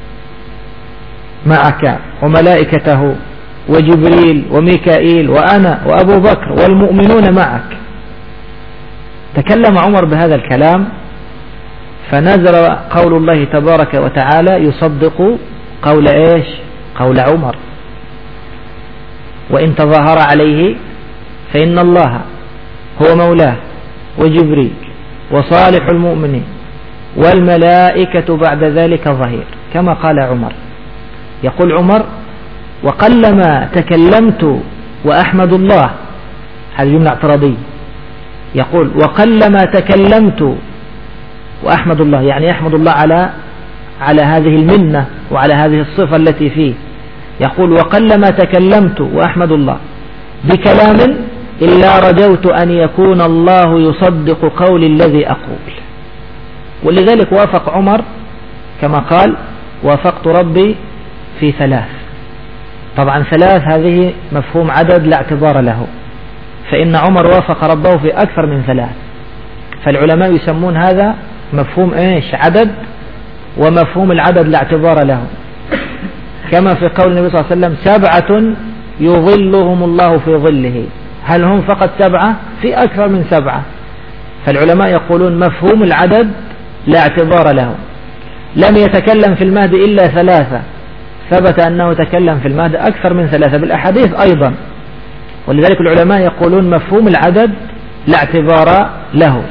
معك وملائكته وجبريل وميكائيل وأنا وأبو بكر والمؤمنون معك. تكلم عمر بهذا الكلام، فنزل قول الله تبارك وتعالى يصدق قول إيش؟ قول عمر. وإن تظاهر عليه فإن الله هو مولاه وجبريل وصالح المؤمنين والملائكة بعد ذلك ظهير، كما قال عمر. يقول عمر وقلما تكلمت وأحمد الله، هذه جملة اعتراضية، يقول وقلما تكلمت وأحمد الله، يعني أحمد الله على على هذه المنة وعلى هذه الصفة التي فيه. يقول وقلما تكلمت وأحمد الله بكلام إلا رجوت أن يكون الله يصدق قولي الذي أقول. ولذلك وافق عمر كما قال وافقت ربي في ثلاث. طبعا ثلاث هذه مفهوم عدد لا اعتبار له، فإن عمر وافق ربه في أكثر من ثلاث، فالعلماء يسمون هذا مفهوم إيش؟ عدد، ومفهوم العدد لا اعتبار له، كما في قول النبي صلى الله عليه وسلم سبعة يظلهم الله في ظله. هل هم فقط سبعة؟ في أكثر من سبعة. فالعلماء يقولون مفهوم العدد لا اعتبار له. لم يتكلم في المهد إلا ثلاثة، ثبت أنه تكلم في المهد أكثر من ثلاثة بالأحاديث أيضا. ولذلك العلماء يقولون مفهوم العدد لا اعتبار له.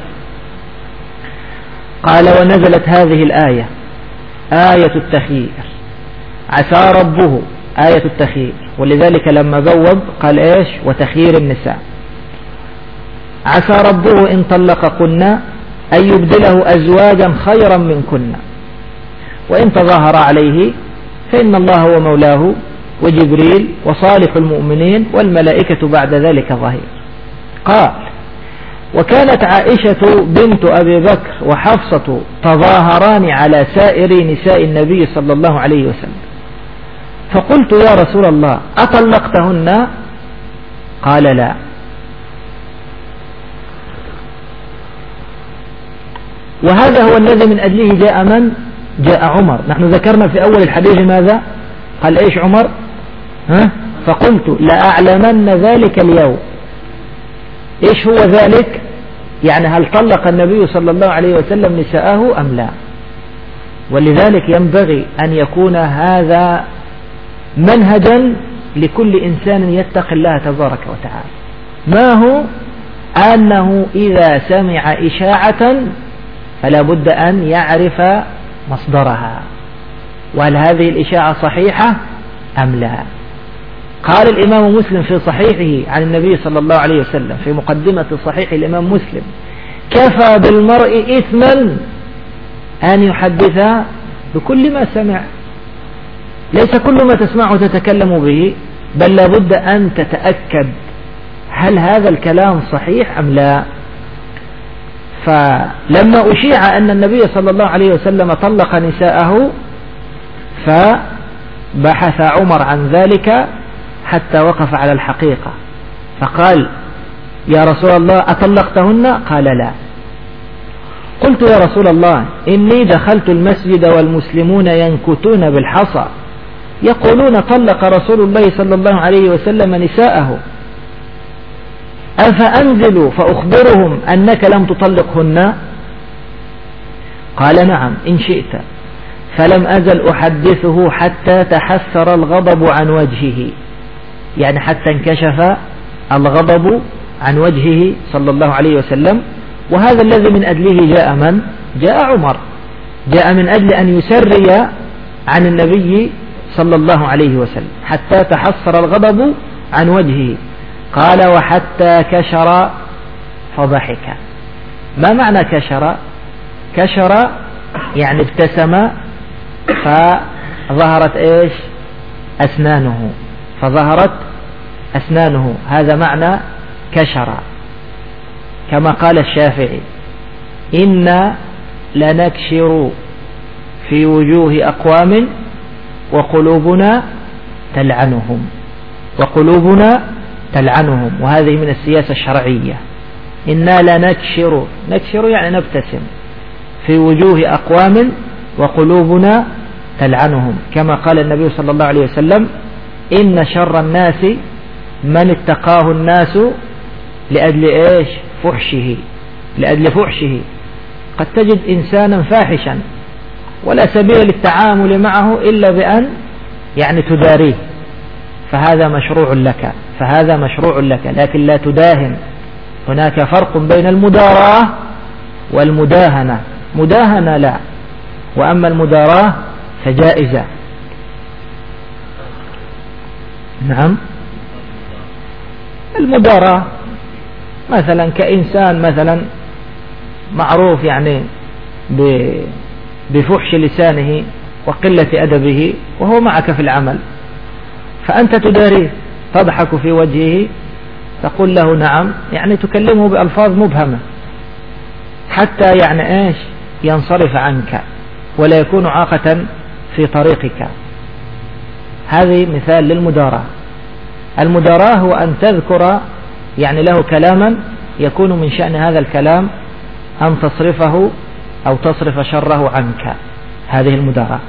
قال ونزلت هذه الآية آية التخيير، عسى ربه، آية التخيير. ولذلك لما بوب قال إيش؟ وتخيير النساء. عسى ربه إن طلقكن أن يبدله أزواجا خيرا منكن، وإن تظاهر عليه فإن الله هو مولاه وجبريل وصالح المؤمنين والملائكة بعد ذلك ظهير. قال: وكانت عائشة بنت أبي بكر وحفصة تظاهران على سائر نساء النبي صلى الله عليه وسلم، فقلت: يا رسول الله أطلقتهن؟ قال: لا. وهذا هو الذي من أجله جاء من؟ جاء عمر. نحن ذكرنا في أول الحديث ماذا؟ قال إيش عمر؟ ها؟ فقلت: لأعلمن ذلك اليوم. إيش هو ذلك؟ يعني هل طلق النبي صلى الله عليه وسلم نساءه أم لا؟ ولذلك ينبغي أن يكون هذا منهجا لكل إنسان يتقي الله تبارك وتعالى. ما هو؟ أنه إذا سمع إشاعة فلا بد أن يعرف مصدرها، وهل هذه الإشاعة صحيحة أم لا. قال الإمام مسلم في صحيحه عن النبي صلى الله عليه وسلم في مقدمة صحيح الإمام مسلم: كفى بالمرء إثما أن يحدث بكل ما سمع. ليس كل ما تسمعه تتكلم به، بل لابد أن تتأكد هل هذا الكلام صحيح أم لا. فلما أشيع أن النبي صلى الله عليه وسلم طلق نساءه فبحث عمر عن ذلك حتى وقف على الحقيقة، فقال: يا رسول الله أطلقتهن؟ قال: لا. قلت: يا رسول الله إني دخلت المسجد والمسلمون ينكتون بالحصى يقولون طلق رسول الله صلى الله عليه وسلم نساءه، أفأنزل فأخبرهم أنك لم تطلقهن؟ قال: نعم إن شئت. فلم أزل أحدثه حتى تحسر الغضب عن وجهه، يعني حتى انكشف الغضب عن وجهه صلى الله عليه وسلم. وهذا الذي من أجله جاء من؟ جاء عمر، جاء من أجل أن يسري عن النبي صلى الله عليه وسلم حتى تحسر الغضب عن وجهه. قال: وحتى كشر فضحك. ما معنى كشر؟ كشر يعني ابتسم فظهرت إيش؟ أسنانه، فظهرت أسنانه، هذا معنى كشر. كما قال الشافعي: إنا لنكشر في وجوه أقوام وقلوبنا تلعنهم، وقلوبنا تلعنهم. وهذه من السياسة الشرعية. إنا لنكشر، نكشر يعني نبتسم، في وجوه أقوام وقلوبنا تلعنهم. كما قال النبي صلى الله عليه وسلم: إن شر الناس من اتقاه الناس لأجل إيش؟ فحشه، لأجل فحشه. قد تجد إنسانا فاحشا ولا سبيل للتعامل معه إلا بأن يعني تداريه، فهذا مشروع لك، فهذا مشروع لك، لكن لا تداهن. هناك فرق بين المداراة والمداهنة. مداهنة لا، وأما المداراة فجائزة. نعم، المداراة مثلا كإنسان مثلا معروف يعني بفحش لسانه وقلة أدبه وهو معك في العمل، فأنت تداريه، تضحك في وجهه، تقول له نعم، يعني تكلمه بألفاظ مبهمة حتى يعني إيش؟ ينصرف عنك ولا يكون عاقة في طريقك. هذه مثال للمداراة. المداراة هو أن تذكر يعني له كلاما يكون من شأن هذا الكلام أن تصرفه أو تصرف شره عنك، هذه المداراة.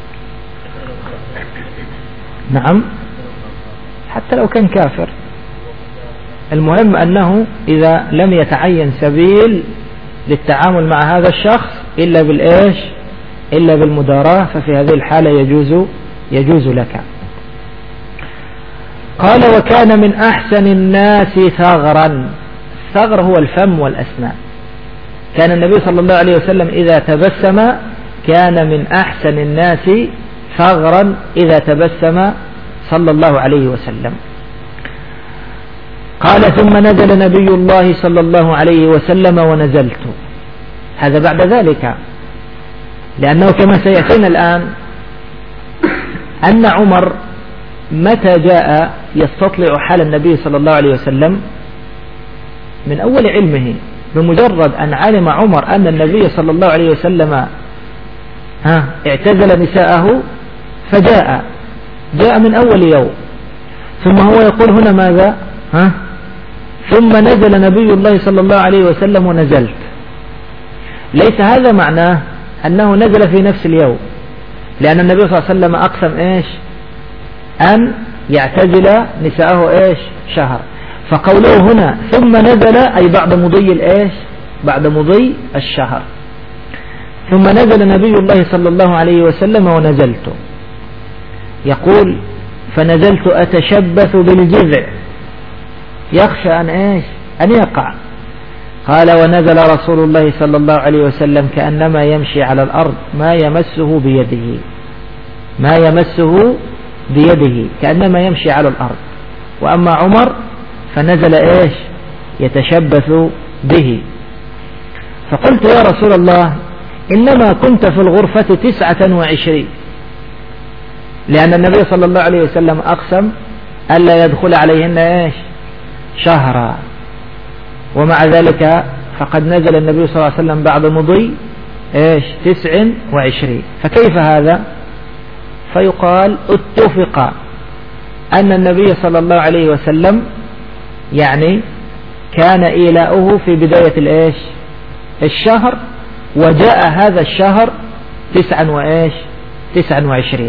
نعم، حتى لو كان كافر، المهم أنه إذا لم يتعين سبيل للتعامل مع هذا الشخص إلا بالإيش؟ إلا بالمداراة، ففي هذه الحالة يجوز يجوز لك. قال: وكان من أحسن الناس ثغرا. الثغر هو الفم والأسنان. كان النبي صلى الله عليه وسلم إذا تبسم كان من أحسن الناس ثغرا إذا تبسم صلى الله عليه وسلم. قال: ثم نزل نبي الله صلى الله عليه وسلم ونزلت. هذا بعد ذلك، لأنه كما سيأتينا الآن أن عمر متى جاء يستطلع حال النبي صلى الله عليه وسلم من أول علمه، بمجرد أن علم عمر أن النبي صلى الله عليه وسلم ها اعتزل نساءه فجاء جاء من أول يوم. ثم هو يقول هنا ماذا؟ ها ثم نزل نبي الله صلى الله عليه وسلم ونزلت. ليس هذا معناه أنه نزل في نفس اليوم، لأن النبي صلى الله عليه وسلم أقسم إيش؟ أن يعتزل نساءه إيش؟ شهر. فقوله هنا ثم نزل أي بعد مضي الإيش؟ بعد مضي الشهر. ثم نزل نبي الله صلى الله عليه وسلم ونزلت. يقول فنزلت أتشبث بالجذع يخشى أن إيش؟ أن يقع. قال ونزل رسول الله صلى الله عليه وسلم كأنما يمشي على الأرض ما يمسه بيده، ما يمسه بيده كأنما يمشي على الأرض. وأما عمر فنزل إيش؟ يتشبث به. فقلت يا رسول الله إنما كنت في الغرفة تسعة وعشرين، لأن النبي صلى الله عليه وسلم أقسم ألا يدخل عليهن إيش؟ شهرا، ومع ذلك فقد نزل النبي صلى الله عليه وسلم بعد مضي إيش؟ تسع وعشرين. فكيف هذا؟ فيقال اتفق أن النبي صلى الله عليه وسلم يعني كان إيلاؤه في بداية الإيش؟ الشهر، وجاء هذا الشهر تسعا وإيش؟ تسعا وعشرين،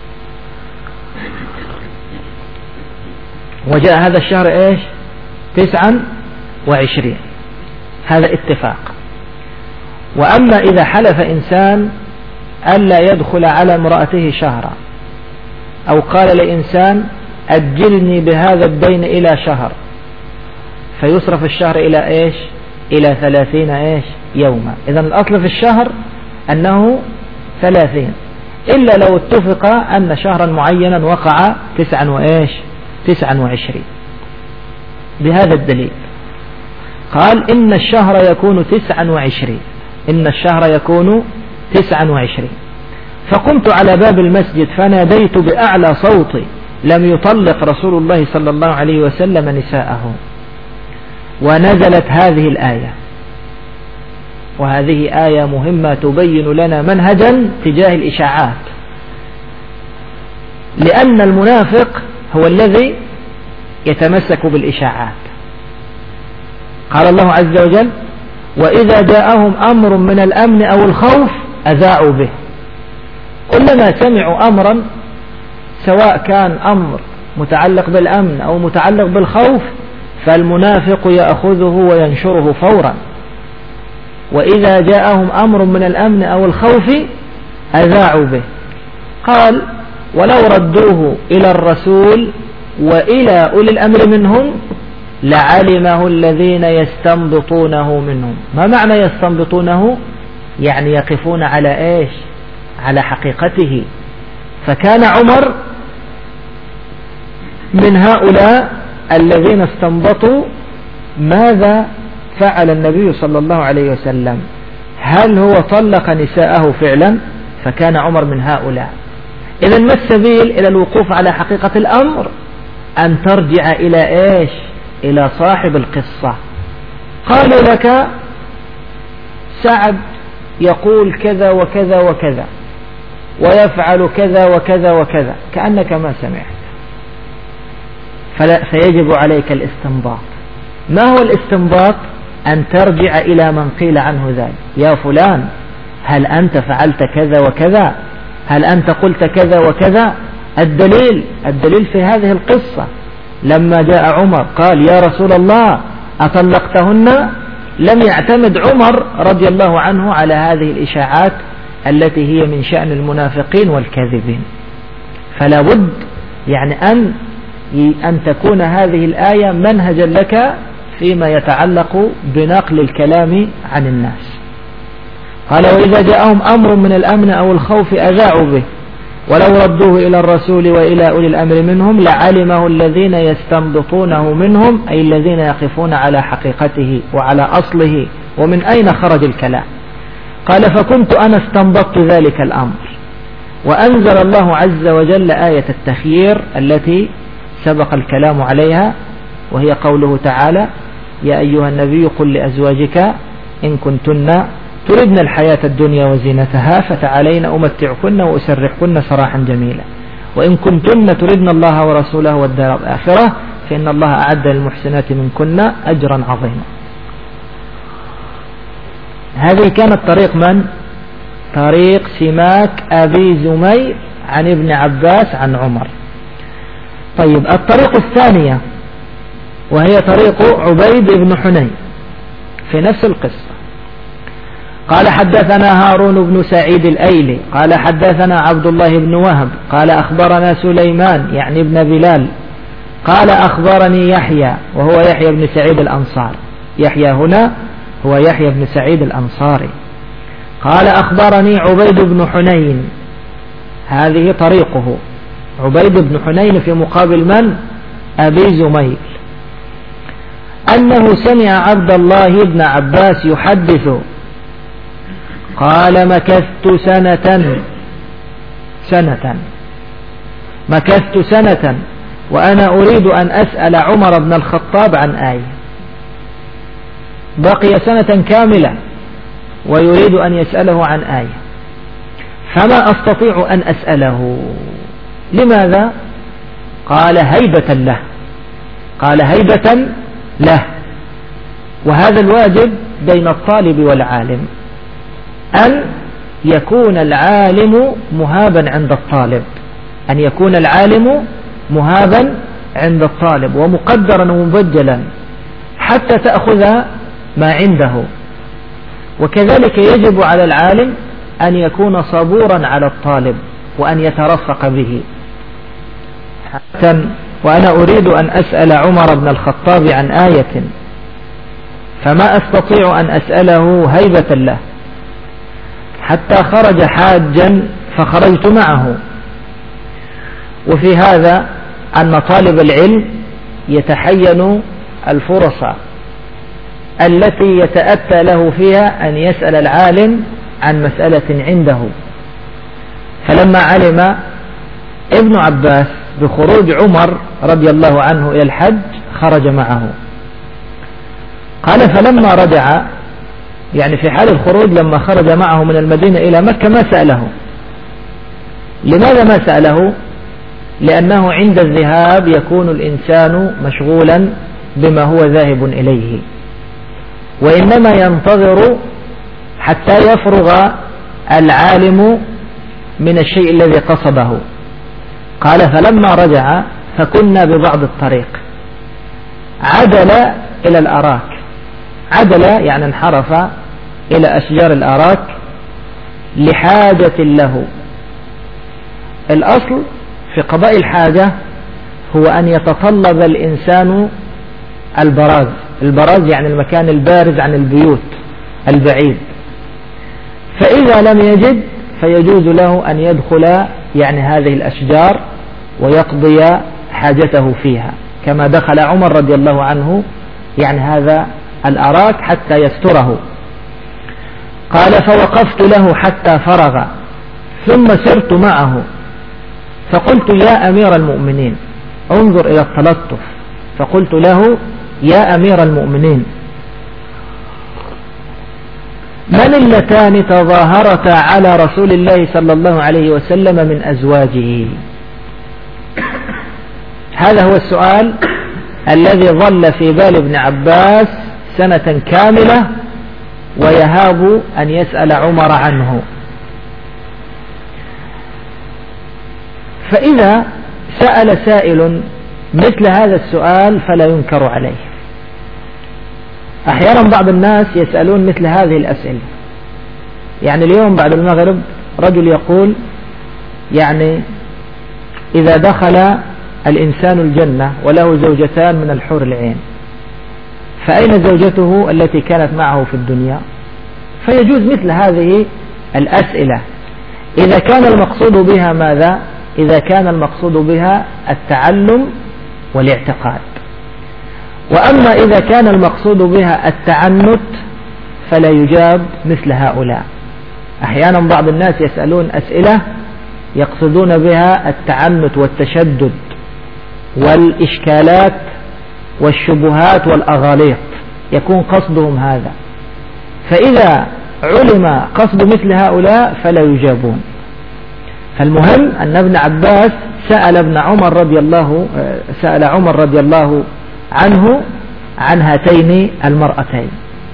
وجاء هذا الشهر إيش؟ تسعا وعشرين. هذا اتفاق. وأما إذا حلف إنسان ألا يدخل على امرأته شهرا، أو قال لإنسان أجلني بهذا الدين إلى شهر، فيصرف الشهر إلى إيش؟ إلى ثلاثين إيش؟ يوما. إذن الأصل في الشهر أنه ثلاثين، إلا لو اتفق أن شهرا معينا وقع تسعا وإيش؟ تسعا وعشرين. بهذا الدليل قال إن الشهر يكون تسعا وعشرين، إن الشهر يكون تسعا وعشرين. فقمت على باب المسجد فناديت بأعلى صوتي لم يطلق رسول الله صلى الله عليه وسلم نساءه. ونزلت هذه الآية، وهذه آية مهمة تبين لنا منهجا تجاه الإشاعات، لأن المنافق هو الذي يتمسك بالإشاعات. قال الله عز وجل وإذا جاءهم أمر من الأمن أو الخوف أذاعوا به. كلما سمعوا أمرا سواء كان أمر متعلق بالأمن أو متعلق بالخوف فالمنافق يأخذه وينشره فورا. وإذا جاءهم أمر من الأمن أو الخوف أذاعوا به. قال ولو ردوه إلى الرسول وإلى أولي الأمر منهم لعلمه الذين يستنبطونه منهم. ما معنى يستنبطونه؟ يعني يقفون على إيش؟ على حقيقته. فكان عمر من هؤلاء الذين استنبطوا ماذا فعل النبي صلى الله عليه وسلم، هل هو طلق نساءه فعلا؟ فكان عمر من هؤلاء. إذن ما السبيل إلى الوقوف على حقيقة الأمر؟ أن ترجع إلى إيش؟ إلى صاحب القصة. قالوا لك سعد يقول كذا وكذا وكذا ويفعل كذا وكذا وكذا، كأنك ما سمعت، فلا فيجب عليك الاستنباط. ما هو الاستنباط؟ أن ترجع إلى من قيل عنه ذلك. يا فلان هل أنت فعلت كذا وكذا؟ هل أنت قلت كذا وكذا؟ الدليل الدليل في هذه القصة لما جاء عمر قال يا رسول الله أطلقتهن، لم يعتمد عمر رضي الله عنه على هذه الإشاعات التي هي من شأن المنافقين والكاذبين. فلا بد يعني أن أن تكون هذه الآية منهجا لك فيما يتعلق بنقل الكلام عن الناس. قال وإذا جاءهم أمر من الأمن أو الخوف أذاعوا به ولو ردوه إلى الرسول وإلى أولي الأمر منهم لعلمه الذين يستنبطونه منهم، أي الذين يقفون على حقيقته وعلى أصله ومن أين خرج الكلام. قال فكنت أنا استنبطت ذلك الأمر، وأنزل الله عز وجل آية التخيير التي سبق الكلام عليها، وهي قوله تعالى: يا أيها النبي قل لأزواجك إن كنتن تردن الحياة الدنيا وزينتها فتعالين أمتعكن وأسرحكن سراحا جميلا، وإن كنتن تردن الله ورسوله والدار الآخرة فإن الله أعد للمحسنات منكن أجرا عظيما. هذه كانت طريق من؟ طريق سماك أبي زمير عن ابن عباس عن عمر. طيب الطريق الثانية وهي طريق عبيد بن حنين في نفس القصة. قال حدثنا هارون بن سعيد الأيلي قال حدثنا عبد الله بن وهب قال أخبرنا سليمان يعني ابن بلال قال أخبرني يحيى وهو يحيى بن سعيد الأنصار. يحيى هنا هو يحيى بن سعيد الأنصاري. قال أخبرني عبيد بن حنين، هذه طريقه، عبيد بن حنين في مقابل من؟ أبي زميل، أنه سمع عبد الله بن عباس يحدث قال مكثت سنة سنة مكثت سنة وأنا أريد أن أسأل عمر بن الخطاب عن آية. بقي سنة كاملة ويريد أن يسأله عن آية، فما أستطيع أن أسأله. لماذا؟ قال هيبة له، قال هيبة له. وهذا الواجب بين الطالب والعالم، أن يكون العالم مهابا عند الطالب، أن يكون العالم مهابا عند الطالب ومقدرا ومبجلا حتى تأخذ ما عنده. وكذلك يجب على العالم أن يكون صبورا على الطالب وأن يترفق به. حتى وأنا أريد أن أسأل عمر بن الخطاب عن آية فما أستطيع أن أسأله هيبة له، حتى خرج حاجا فخرجت معه. وفي هذا أن طالب العلم يتحين الفرص التي يتأتى له فيها أن يسأل العالم عن مسألة عنده. فلما علم ابن عباس بخروج عمر رضي الله عنه إلى الحج خرج معه. قال فلما رجع، يعني في حال الخروج لما خرج معه من المدينة إلى مكة ما سأله. لماذا ما سأله؟ لأنه عند الذهاب يكون الإنسان مشغولا بما هو ذاهب إليه، وإنما ينتظر حتى يفرغ العالم من الشيء الذي قصده. قال فلما رجع فكنا ببعض الطريق عدل إلى الأراك، عدل يعني انحرف إلى أشجار الأراك لحاجة له. الأصل في قضاء الحاجة هو أن يتطلب الإنسان البراز، البراز يعني المكان البارز عن البيوت البعيد. فإذا لم يجد فيجوز له أن يدخل يعني هذه الأشجار ويقضي حاجته فيها، كما دخل عمر رضي الله عنه يعني هذا الأراك حتى يستره. قال فوقفت له حتى فرغ ثم سرت معه فقلت يا أمير المؤمنين، انظر إلى التلطف، فقلت له يا أمير المؤمنين من اللتان تظاهرتا على رسول الله صلى الله عليه وسلم من أزواجه؟ هذا هو السؤال الذي ظل في بال ابن عباس سنة كاملة ويهاب أن يسأل عمر عنه. فإذا سأل سائل مثل هذا السؤال فلا ينكر عليه. أحيانا بعض الناس يسألون مثل هذه الأسئلة. يعني اليوم بعد المغرب رجل يقول يعني إذا دخل الإنسان الجنة وله زوجتان من الحور العين فأين زوجته التي كانت معه في الدنيا؟ فيجوز مثل هذه الأسئلة إذا كان المقصود بها ماذا؟ إذا كان المقصود بها التعلم والاعتقاد. وأما إذا كان المقصود بها التعنت فلا يجاب مثل هؤلاء. أحيانا بعض الناس يسألون أسئلة يقصدون بها التعنت والتشدد والإشكالات والشبهات والأغاليط، يكون قصدهم هذا، فإذا علم قصد مثل هؤلاء فلا يجابون. فالمهم أن ابن عباس سأل ابن عمر رضي الله سأل عمر رضي الله عنه عن هاتين المرأتين،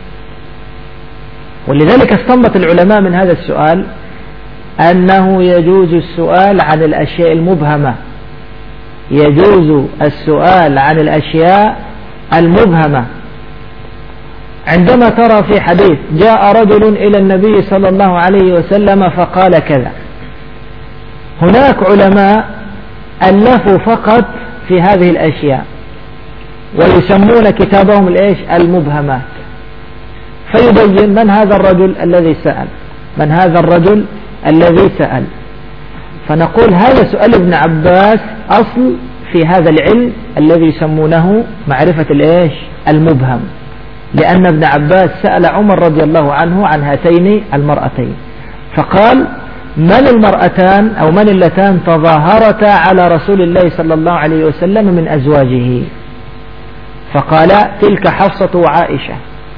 ولذلك استنبط العلماء من هذا السؤال أنه يجوز السؤال عن الأشياء المبهمة، يجوز السؤال عن الأشياء المبهمة. عندما ترى في حديث جاء رجل إلى النبي صلى الله عليه وسلم فقال كذا، هناك علماء ألفوا فقط في هذه الأشياء ويسمون كتابهم الإيش المبهمات، فيبين من هذا الرجل الذي سأل، من هذا الرجل الذي سأل. فنقول هذا سؤال ابن عباس أصل في هذا العلم الذي يسمونه معرفة الإيش المبهم، لأن ابن عباس سأل عمر رضي الله عنه عن هاتين المرأتين، فقال من المرأتان أو من اللتان تظاهرتا على رسول الله صلى الله عليه وسلم من أزواجه؟ فقال تلك حفصة وعائشة.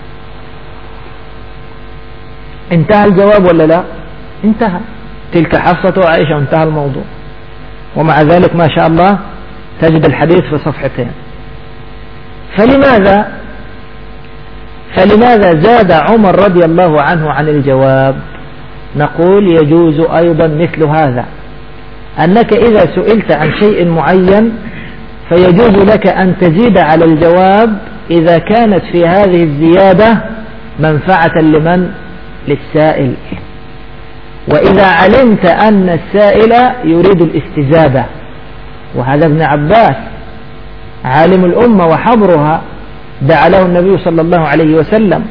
انتهى الجواب ولا لا؟ انتهى، تلك حفصة وعائشة، انتهى الموضوع. ومع ذلك ما شاء الله تجد الحديث في صفحتين. فلماذا فلماذا زاد عمر رضي الله عنه عن الجواب؟ نقول يجوز أيضا مثل هذا، أنك إذا سئلت عن شيء معين فيجوز لك أن تزيد على الجواب إذا كانت في هذه الزيادة منفعة لمن؟ للسائل. وإذا علمت أن السائل يريد الاستزادة، وهذا ابن عباس عالم الأمة وحبرها دعا له النبي صلى الله عليه وسلم،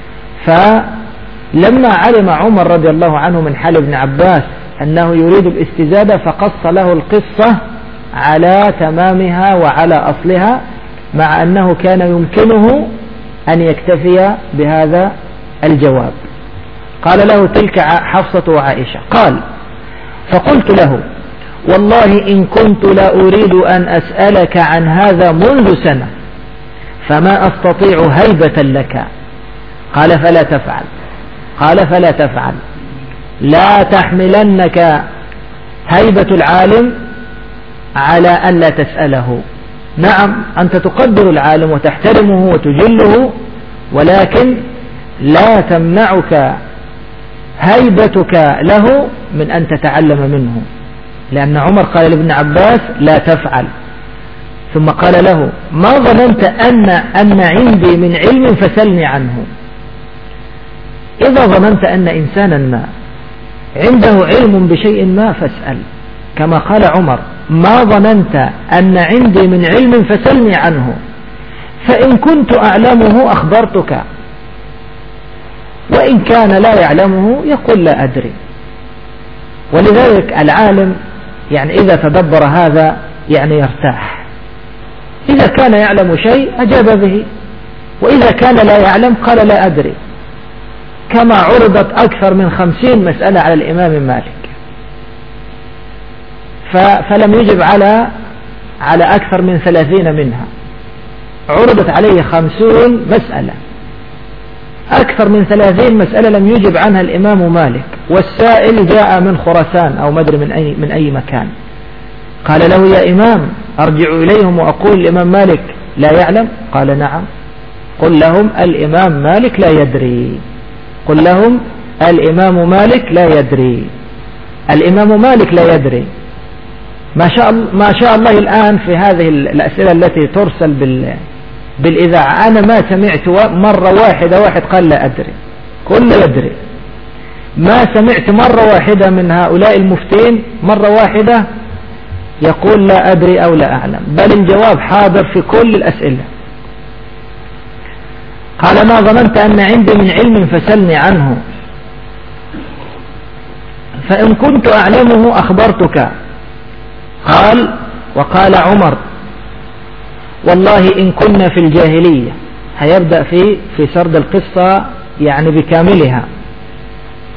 فلما علم عمر رضي الله عنه من حال ابن عباس أنه يريد الاستزادة فقص له القصة على تمامها وعلى أصلها، مع أنه كان يمكنه أن يكتفي بهذا الجواب. قال له تلك حفصة وعائشة. قال فقلت له والله إن كنت لا أريد أن أسألك عن هذا منذ سنة فما أستطيع هيبة لك. قال فلا تفعل قال فلا تفعل لا تحملنك هيبة العالم على أن لا تسأله. نعم أنت تقدر العالم وتحترمه وتجله، ولكن لا تمنعك هيبتك له من أن تتعلم منه، لأن عمر قال لابن عباس لا تفعل، ثم قال له ما ظننت أن, أن عندي من علم فسلني عنه. إذا ظننت أن إنسانا ما عنده علم بشيء ما فاسأل، كما قال عمر ما ظننت أن عندي من علم فسلني عنه فإن كنت أعلمه أخبرتك، وإن كان لا يعلمه يقول لا أدري. ولذلك العالم يعني إذا تدبر هذا يعني يرتاح، إذا كان يعلم شيء أجاب به، وإذا كان لا يعلم قال لا أدري. كما عرضت أكثر من خمسين مسألة على الإمام مالك فلم يجب على على أكثر من ثلاثين منها، عرضت عليه خمسون مسألة، أكثر من ثلاثين مسألة لم يجب عنها الإمام مالك، والسائل جاء من خراسان أو مدري من أي, من أي مكان. قال له يا إمام أرجع إليهم وأقول الإمام مالك لا يعلم؟ قال نعم. قل لهم الإمام مالك لا يدري، قل لهم الإمام مالك لا يدري، الإمام مالك لا يدري. ما شاء الله ما شاء الله الآن في هذه الأسئلة التي ترسل بال بالإذاعة أنا ما سمعت مرة واحدة واحد قال لا أدري، كل يدري. ما سمعت مرة واحدة من هؤلاء المفتين مرة واحدة يقول لا أدري أو لا أعلم، بل الجواب حاضر في كل الأسئلة. قال ما ظننت أن عندي من علم فسلني عنه فإن كنت أعلمه أخبرتك. قال وقال عمر والله إن كنا في الجاهلية، هيبدأ في في سرد القصة يعني بكاملها.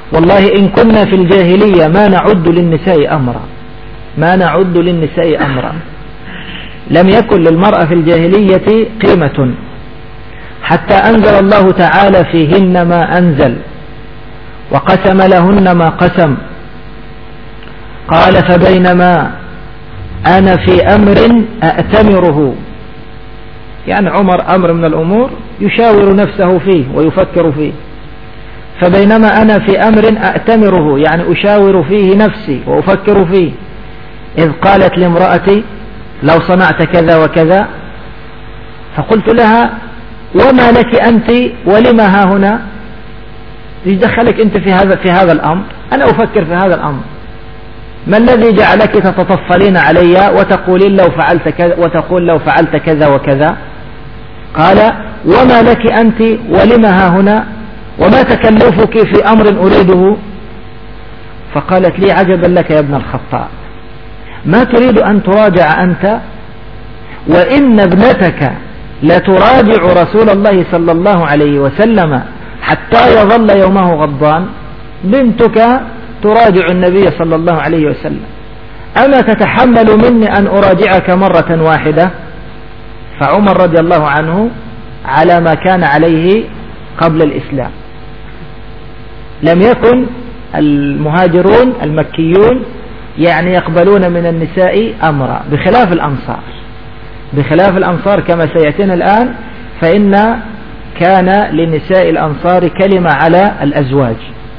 والله إن كنا في الجاهلية ما نعد للنساء أمرا، ما نعد للنساء أمرا، لم يكن للمرأة في الجاهلية قيمة، حتى أنزل الله تعالى فيهن ما أنزل وقسم لهن ما قسم. قال فبينما أنا في أمر أأتمره، يعني عمر أمر من الأمور يشاور نفسه فيه ويفكر فيه، فبينما أنا في أمر أأتمره يعني أشاور فيه نفسي وأفكر فيه، إذ قالت لامرأتي لو صنعت كذا وكذا، فقلت لها وما لك أنت ولما ها هنا، يدخلك أنت في هذا في هذا الأمر، أنا أفكر في هذا الأمر، ما الذي جعلك تتطفلين علي وتقولين لو فعلت كذا وتقول لو فعلت كذا وكذا؟ قال وما لك أنت ولما ها هنا، وما تكلفك في أمر أريده؟ فقالت لي عجبا لك يا ابن الخطاب، ما تريد أن تراجع أنت وإن ابنتك لا تراجع رسول الله صلى الله عليه وسلم حتى يظل يومه غضبان، بنتك تراجع النبي صلى الله عليه وسلم، أما تتحمل مني أن أراجعك مرة واحدة؟ فعمر رضي الله عنه على ما كان عليه قبل الإسلام، لم يكن المهاجرون المكيون يعني يقبلون من النساء أمرا، بخلاف الأنصار، بخلاف الأنصار كما سيأتينا الآن، فإن كان لنساء الأنصار كلمة على الأزواج.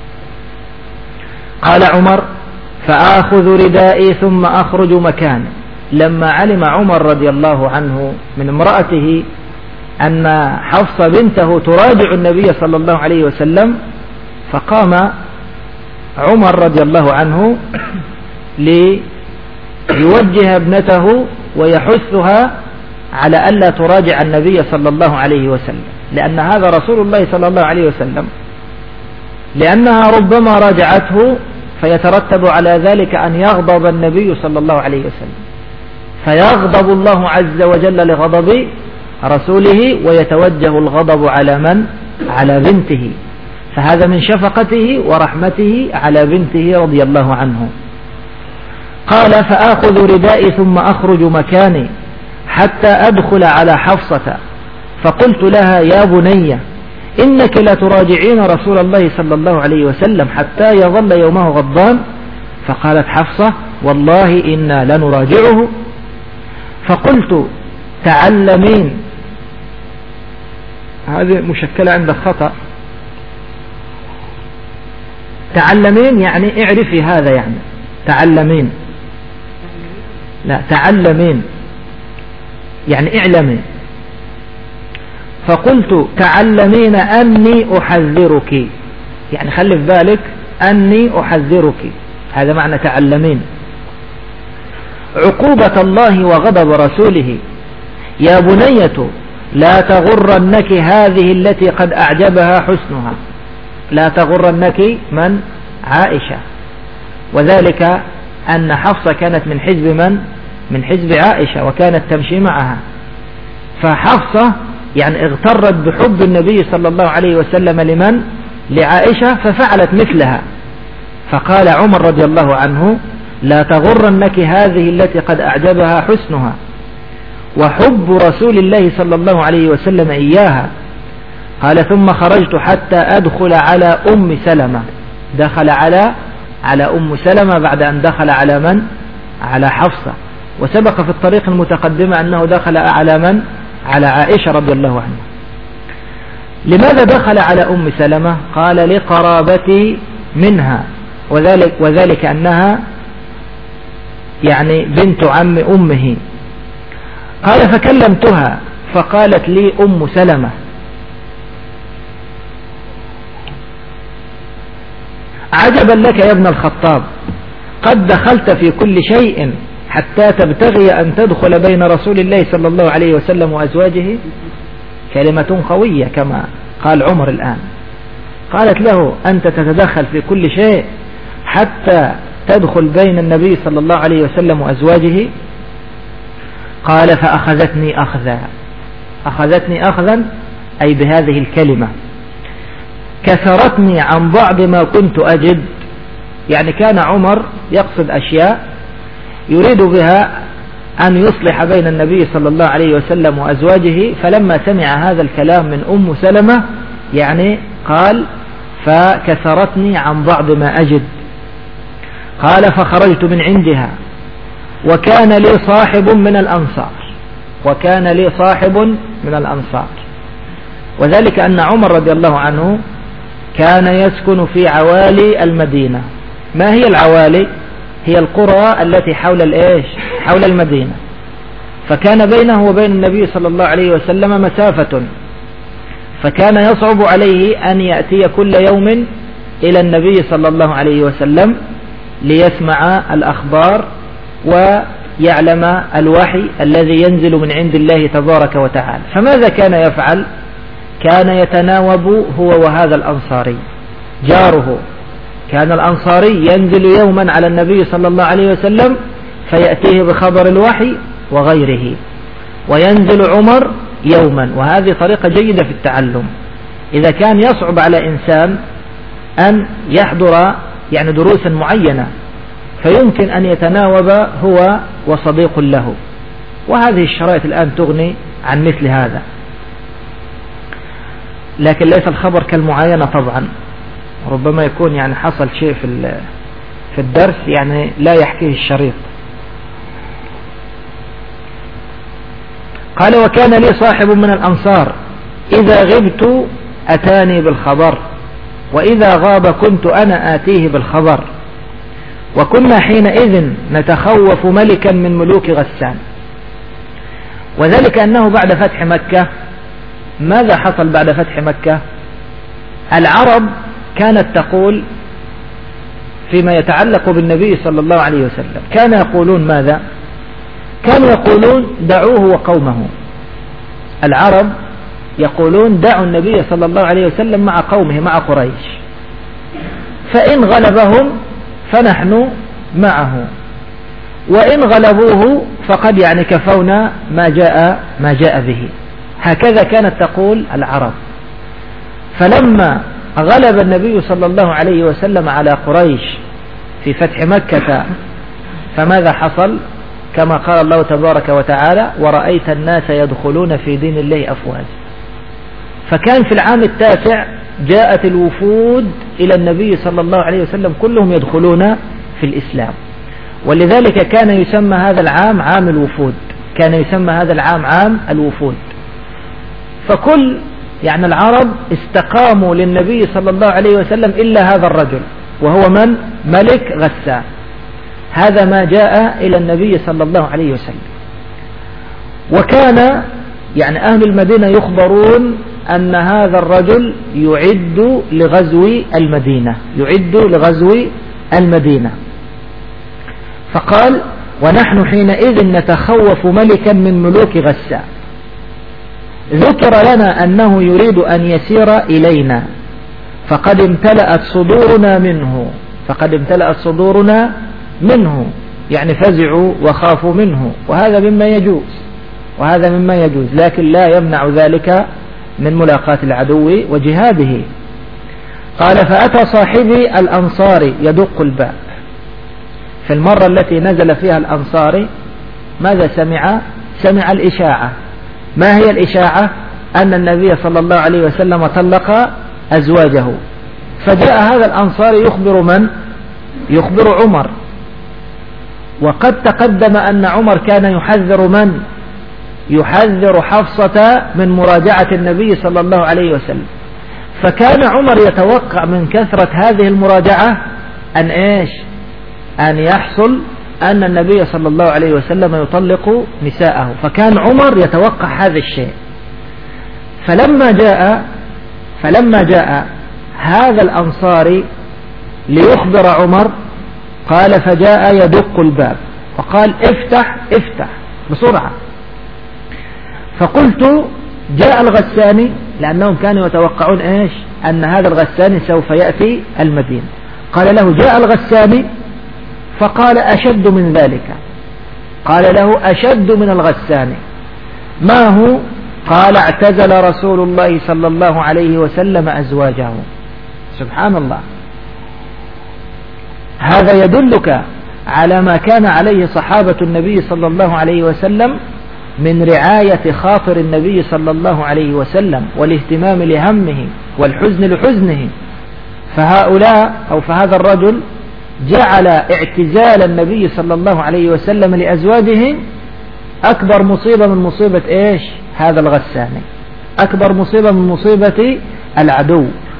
قال عمر فآخذ ردائي ثم أخرج مكاني، لما علم عمر رضي الله عنه من امرأته أن حفصة بنته تراجع النبي صلى الله عليه وسلم، فقام عمر رضي الله عنه ليوجه ابنته ويحثها على ألا تراجع النبي صلى الله عليه وسلم، لأن هذا رسول الله صلى الله عليه وسلم، لأنها ربما راجعته فيترتب على ذلك أن يغضب النبي صلى الله عليه وسلم، فيغضب الله عز وجل لغضب رسوله ويتوجه الغضب على من؟ على بنته، فهذا من شفقته ورحمته على بنته رضي الله عنه. قال فآخذ ردائي ثم أخرج مكاني حتى أدخل على حفصة، فقلت لها يا بني إنك لا تراجعين رسول الله صلى الله عليه وسلم حتى يظل يومه غضبان، فقالت حفصة والله إنا لنراجعه. فقلت تعلمين، هذه مشكلة عندك خطأ، تعلمين يعني اعرفي هذا، يعني تعلمين، لا تعلمين يعني اعلمي. فقلت تعلمين أني أحذرك، يعني خلي في بالك أني أحذرك، هذا معنى تعلمين، عقوبة الله وغضب رسوله، يا بنية لا تغرنك هذه التي قد أعجبها حسنها، لا تغرنك من؟ عائشة، وذلك أن حفصة كانت من حزب من؟ من حزب عائشة، وكانت تمشي معها، فحفصة يعني اغترت بحب النبي صلى الله عليه وسلم لمن؟ لعائشة، ففعلت مثلها. فقال عمر رضي الله عنه لا تغرنك هذه التي قد أعجبها حسنها وحب رسول الله صلى الله عليه وسلم إياها. قال ثم خرجت حتى أدخل على أم سلمة، دخل على على أم سلمة بعد أن دخل على من؟ على حفصة، وسبق في الطريق المتقدمة أنه دخل على من؟ على عائشة رضي الله عنها. لماذا دخل على أم سلمة؟ قال لقرابتي منها، وذلك, وذلك أنها يعني بنت عم أمه. قال فكلمتها فقالت لي أم سلمة عجبا لك يا ابن الخطاب، قد دخلت في كل شيء حتى تبتغي أن تدخل بين رسول الله صلى الله عليه وسلم وأزواجه، كلمة قوية كما قال عمر الآن. قالت له أنت تتدخل في كل شيء حتى تدخل بين النبي صلى الله عليه وسلم وأزواجه. قال فأخذتني أخذا، أخذتني أخذا أي بهذه الكلمة، كثرتني عن بعض ما كنت أجد. يعني كان عمر يقصد أشياء يريد بها أن يصلح بين النبي صلى الله عليه وسلم وأزواجه، فلما سمع هذا الكلام من أم سلمة يعني قال فكثرتني عن بعض ما أجد. قال فخرجت من عندها وكان لي صاحب من الأنصار، وكان لي صاحب من الأنصار، وذلك أن عمر رضي الله عنه كان يسكن في عوالي المدينة. ما هي العوالي؟ هي القرى التي حول الإيش؟ حول المدينة. فكان بينه وبين النبي صلى الله عليه وسلم مسافة، فكان يصعب عليه أن يأتي كل يوم إلى النبي صلى الله عليه وسلم ليسمع الأخبار ويعلم الوحي الذي ينزل من عند الله تبارك وتعالى. فماذا كان يفعل؟ كان يتناوب هو وهذا الأنصاري جاره. كان الأنصاري ينزل يوما على النبي صلى الله عليه وسلم فيأتيه بخبر الوحي وغيره، وينزل عمر يوما. وهذه طريقة جيدة في التعلم. إذا كان يصعب على إنسان أن يحضر يعني دروسا معينة فيمكن أن يتناوب هو وصديق له، وهذه الشرائط الآن تغني عن مثل هذا. لكن ليس الخبر كالمعاينة طبعا، ربما يكون يعني حصل شيء في في الدرس يعني لا يحكيه الشريط. قال وكان لي صاحب من الأنصار إذا غبت أتاني بالخبر، وإذا غاب كنت أنا آتيه بالخبر، وكنا حينئذ نتخوف ملكا من ملوك غسان. وذلك أنه بعد فتح مكة، ماذا حصل بعد فتح مكة؟ العرب كانت تقول فيما يتعلق بالنبي صلى الله عليه وسلم، كان يقولون ماذا؟ كانوا يقولون دعوه وقومه. العرب يقولون دعوا النبي صلى الله عليه وسلم مع قومه مع قريش، فإن غلبهم فنحن معه، وإن غلبوه فقد يعني كفونا ما جاء ما جاء به. هكذا كانت تقول العرب. فلما غلب النبي صلى الله عليه وسلم على قريش في فتح مكة فماذا حصل؟ كما قال الله تبارك وتعالى ورأيت الناس يدخلون في دين الله أفواجا. فكان في العام التاسع جاءت الوفود إلى النبي صلى الله عليه وسلم كلهم يدخلون في الإسلام، ولذلك كان يسمى هذا العام عام الوفود، كان يسمى هذا العام عام الوفود. فكل يعني العرب استقاموا للنبي صلى الله عليه وسلم إلا هذا الرجل، وهو من؟ ملك غسان. هذا ما جاء إلى النبي صلى الله عليه وسلم. وكان يعني أهل المدينة يخبرون أن هذا الرجل يعد لغزو المدينة، يعد لغزو المدينة. فقال ونحن حينئذ نتخوف ملكا من ملوك غسان، ذكر لنا أنه يريد أن يسير إلينا فقد امتلأت صدورنا منه، فقد امتلأت صدورنا منه، يعني فزعوا وخافوا منه، وهذا مما يجوز، وهذا مما يجوز، لكن لا يمنع ذلك من ملاقاة العدو وجهاده. قال فأتى صاحبي الأنصاري يدق الباب. في المرة التي نزل فيها الأنصاري ماذا سمع؟ سمع الإشاعة. ما هي الإشاعة؟ أن النبي صلى الله عليه وسلم طلق أزواجه. فجاء هذا الأنصاري يخبر من؟ يخبر عمر، وقد تقدم أن عمر كان يحذر من؟ يحذر حفصة من مراجعة النبي صلى الله عليه وسلم. فكان عمر يتوقع من كثرة هذه المراجعة أن إيش؟ أن يحصل أن النبي صلى الله عليه وسلم يطلق نساءه، فكان عمر يتوقع هذا الشيء. فلما جاء فلما جاء هذا الأنصاري ليخبر عمر قال فجاء يدق الباب وقال افتح افتح بسرعة. فقلت جاء الغساني، لأنهم كانوا يتوقعون إيش؟ أن هذا الغساني سوف يأتي المدينة. قال له جاء الغساني، فقال أشد من ذلك، قال له أشد من الغساني. ما هو؟ قال اعتزل رسول الله صلى الله عليه وسلم أزواجه. سبحان الله. هذا يدلك على ما كان عليه صحابة النبي صلى الله عليه وسلم من رعاية خاطر النبي صلى الله عليه وسلم والاهتمام لهمه والحزن لحزنه. فهؤلاء أو فهذا الرجل جعل اعتزال النبي صلى الله عليه وسلم لأزواجه أكبر مصيبة من مصيبة إيش؟ هذا الغساني، أكبر مصيبة من مصيبة العدو.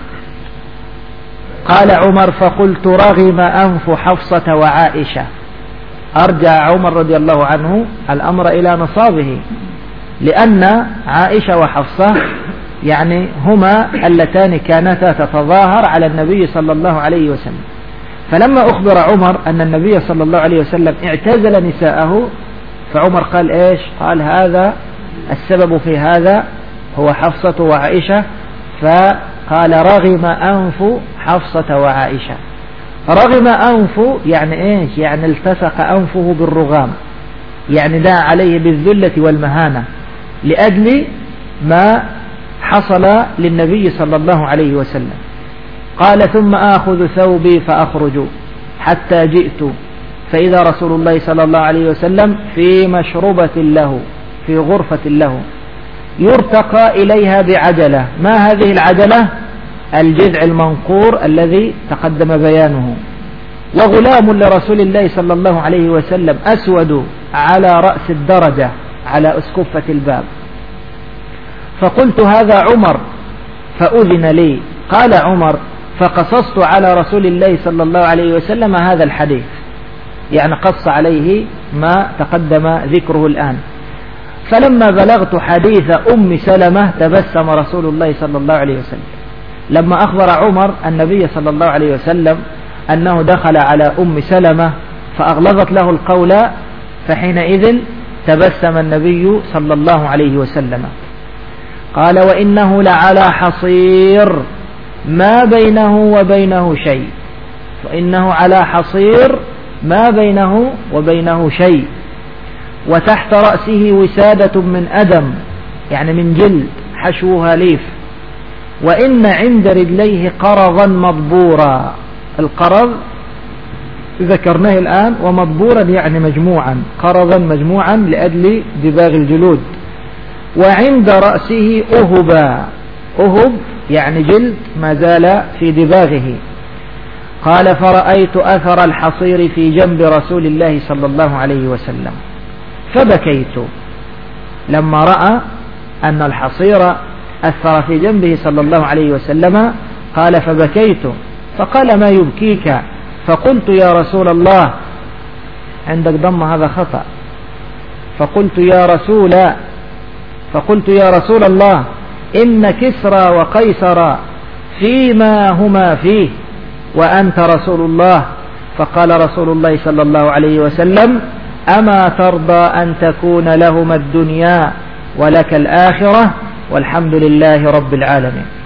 قال عمر: فقلت رغم أنف حفصة وعائشة. أرجع عمر رضي الله عنه الأمر إلى نصابه، لأن عائشة وحفصة يعني هما اللتان كانتا تتظاهر على النبي صلى الله عليه وسلم. فلما أخبر عمر أن النبي صلى الله عليه وسلم اعتزل نساءه، فعمر قال إيش؟ قال: هذا السبب في هذا هو حفصة وعائشة. فقال: رغم أنف حفصة وعائشة. رغم أنف يعني إيش؟ يعني التصق أنفه بالرغام، يعني دعا عليه بالذلة والمهانة لأجل ما حصل للنبي صلى الله عليه وسلم. قال: ثم آخذ ثوبي فأخرج حتى جئت فإذا رسول الله صلى الله عليه وسلم في مشربة له، في غرفة له يرتقى إليها بعجلة. ما هذه العجلة؟ الجذع المنقور الذي تقدم بيانه. وغلام لرسول الله صلى الله عليه وسلم أسود على رأس الدرجة على أسكفة الباب. فقلت: هذا عمر، فأذن لي. قال عمر: فقصصت على رسول الله صلى الله عليه وسلم هذا الحديث، يعني قص عليه ما تقدم ذكره الآن. فلما بلغت حديث أم سلمة تبسم رسول الله صلى الله عليه وسلم. لما أخبر عمر النبي صلى الله عليه وسلم أنه دخل على أم سلمة فأغلظت له القول، فحينئذ تبسم النبي صلى الله عليه وسلم. قال: وإنه لعلى حصير ما بينه وبينه شيء. وإنه على حصير ما بينه وبينه شيء، وتحت رأسه وسادة من أدم، يعني من جلد حشوها ليف. وإن عند رجليه قرضا مضبورا. القرض ذكرناه الآن، ومضبورا يعني مجموعا، قرضا مجموعا لأجل دباغ الجلود. وعند رأسه أهبا، أهب يعني جلد ما زال في دباغه. قال: فرأيت أثر الحصير في جنب رسول الله صلى الله عليه وسلم فبكيت. لما رأى أن الحصير أثر في جنبه صلى الله عليه وسلم قال: فبكيت. فقال: ما يبكيك؟ فقلت: يا رسول الله، عندك ضم هذا خطأ. فقلت يا رسول فقلت يا رسول الله إن كسرى وقيصر فيما هما فيه وأنت رسول الله. فقال رسول الله صلى الله عليه وسلم: أما ترضى أن تكون لهما الدنيا ولك الآخرة والحمد لله رب العالمين.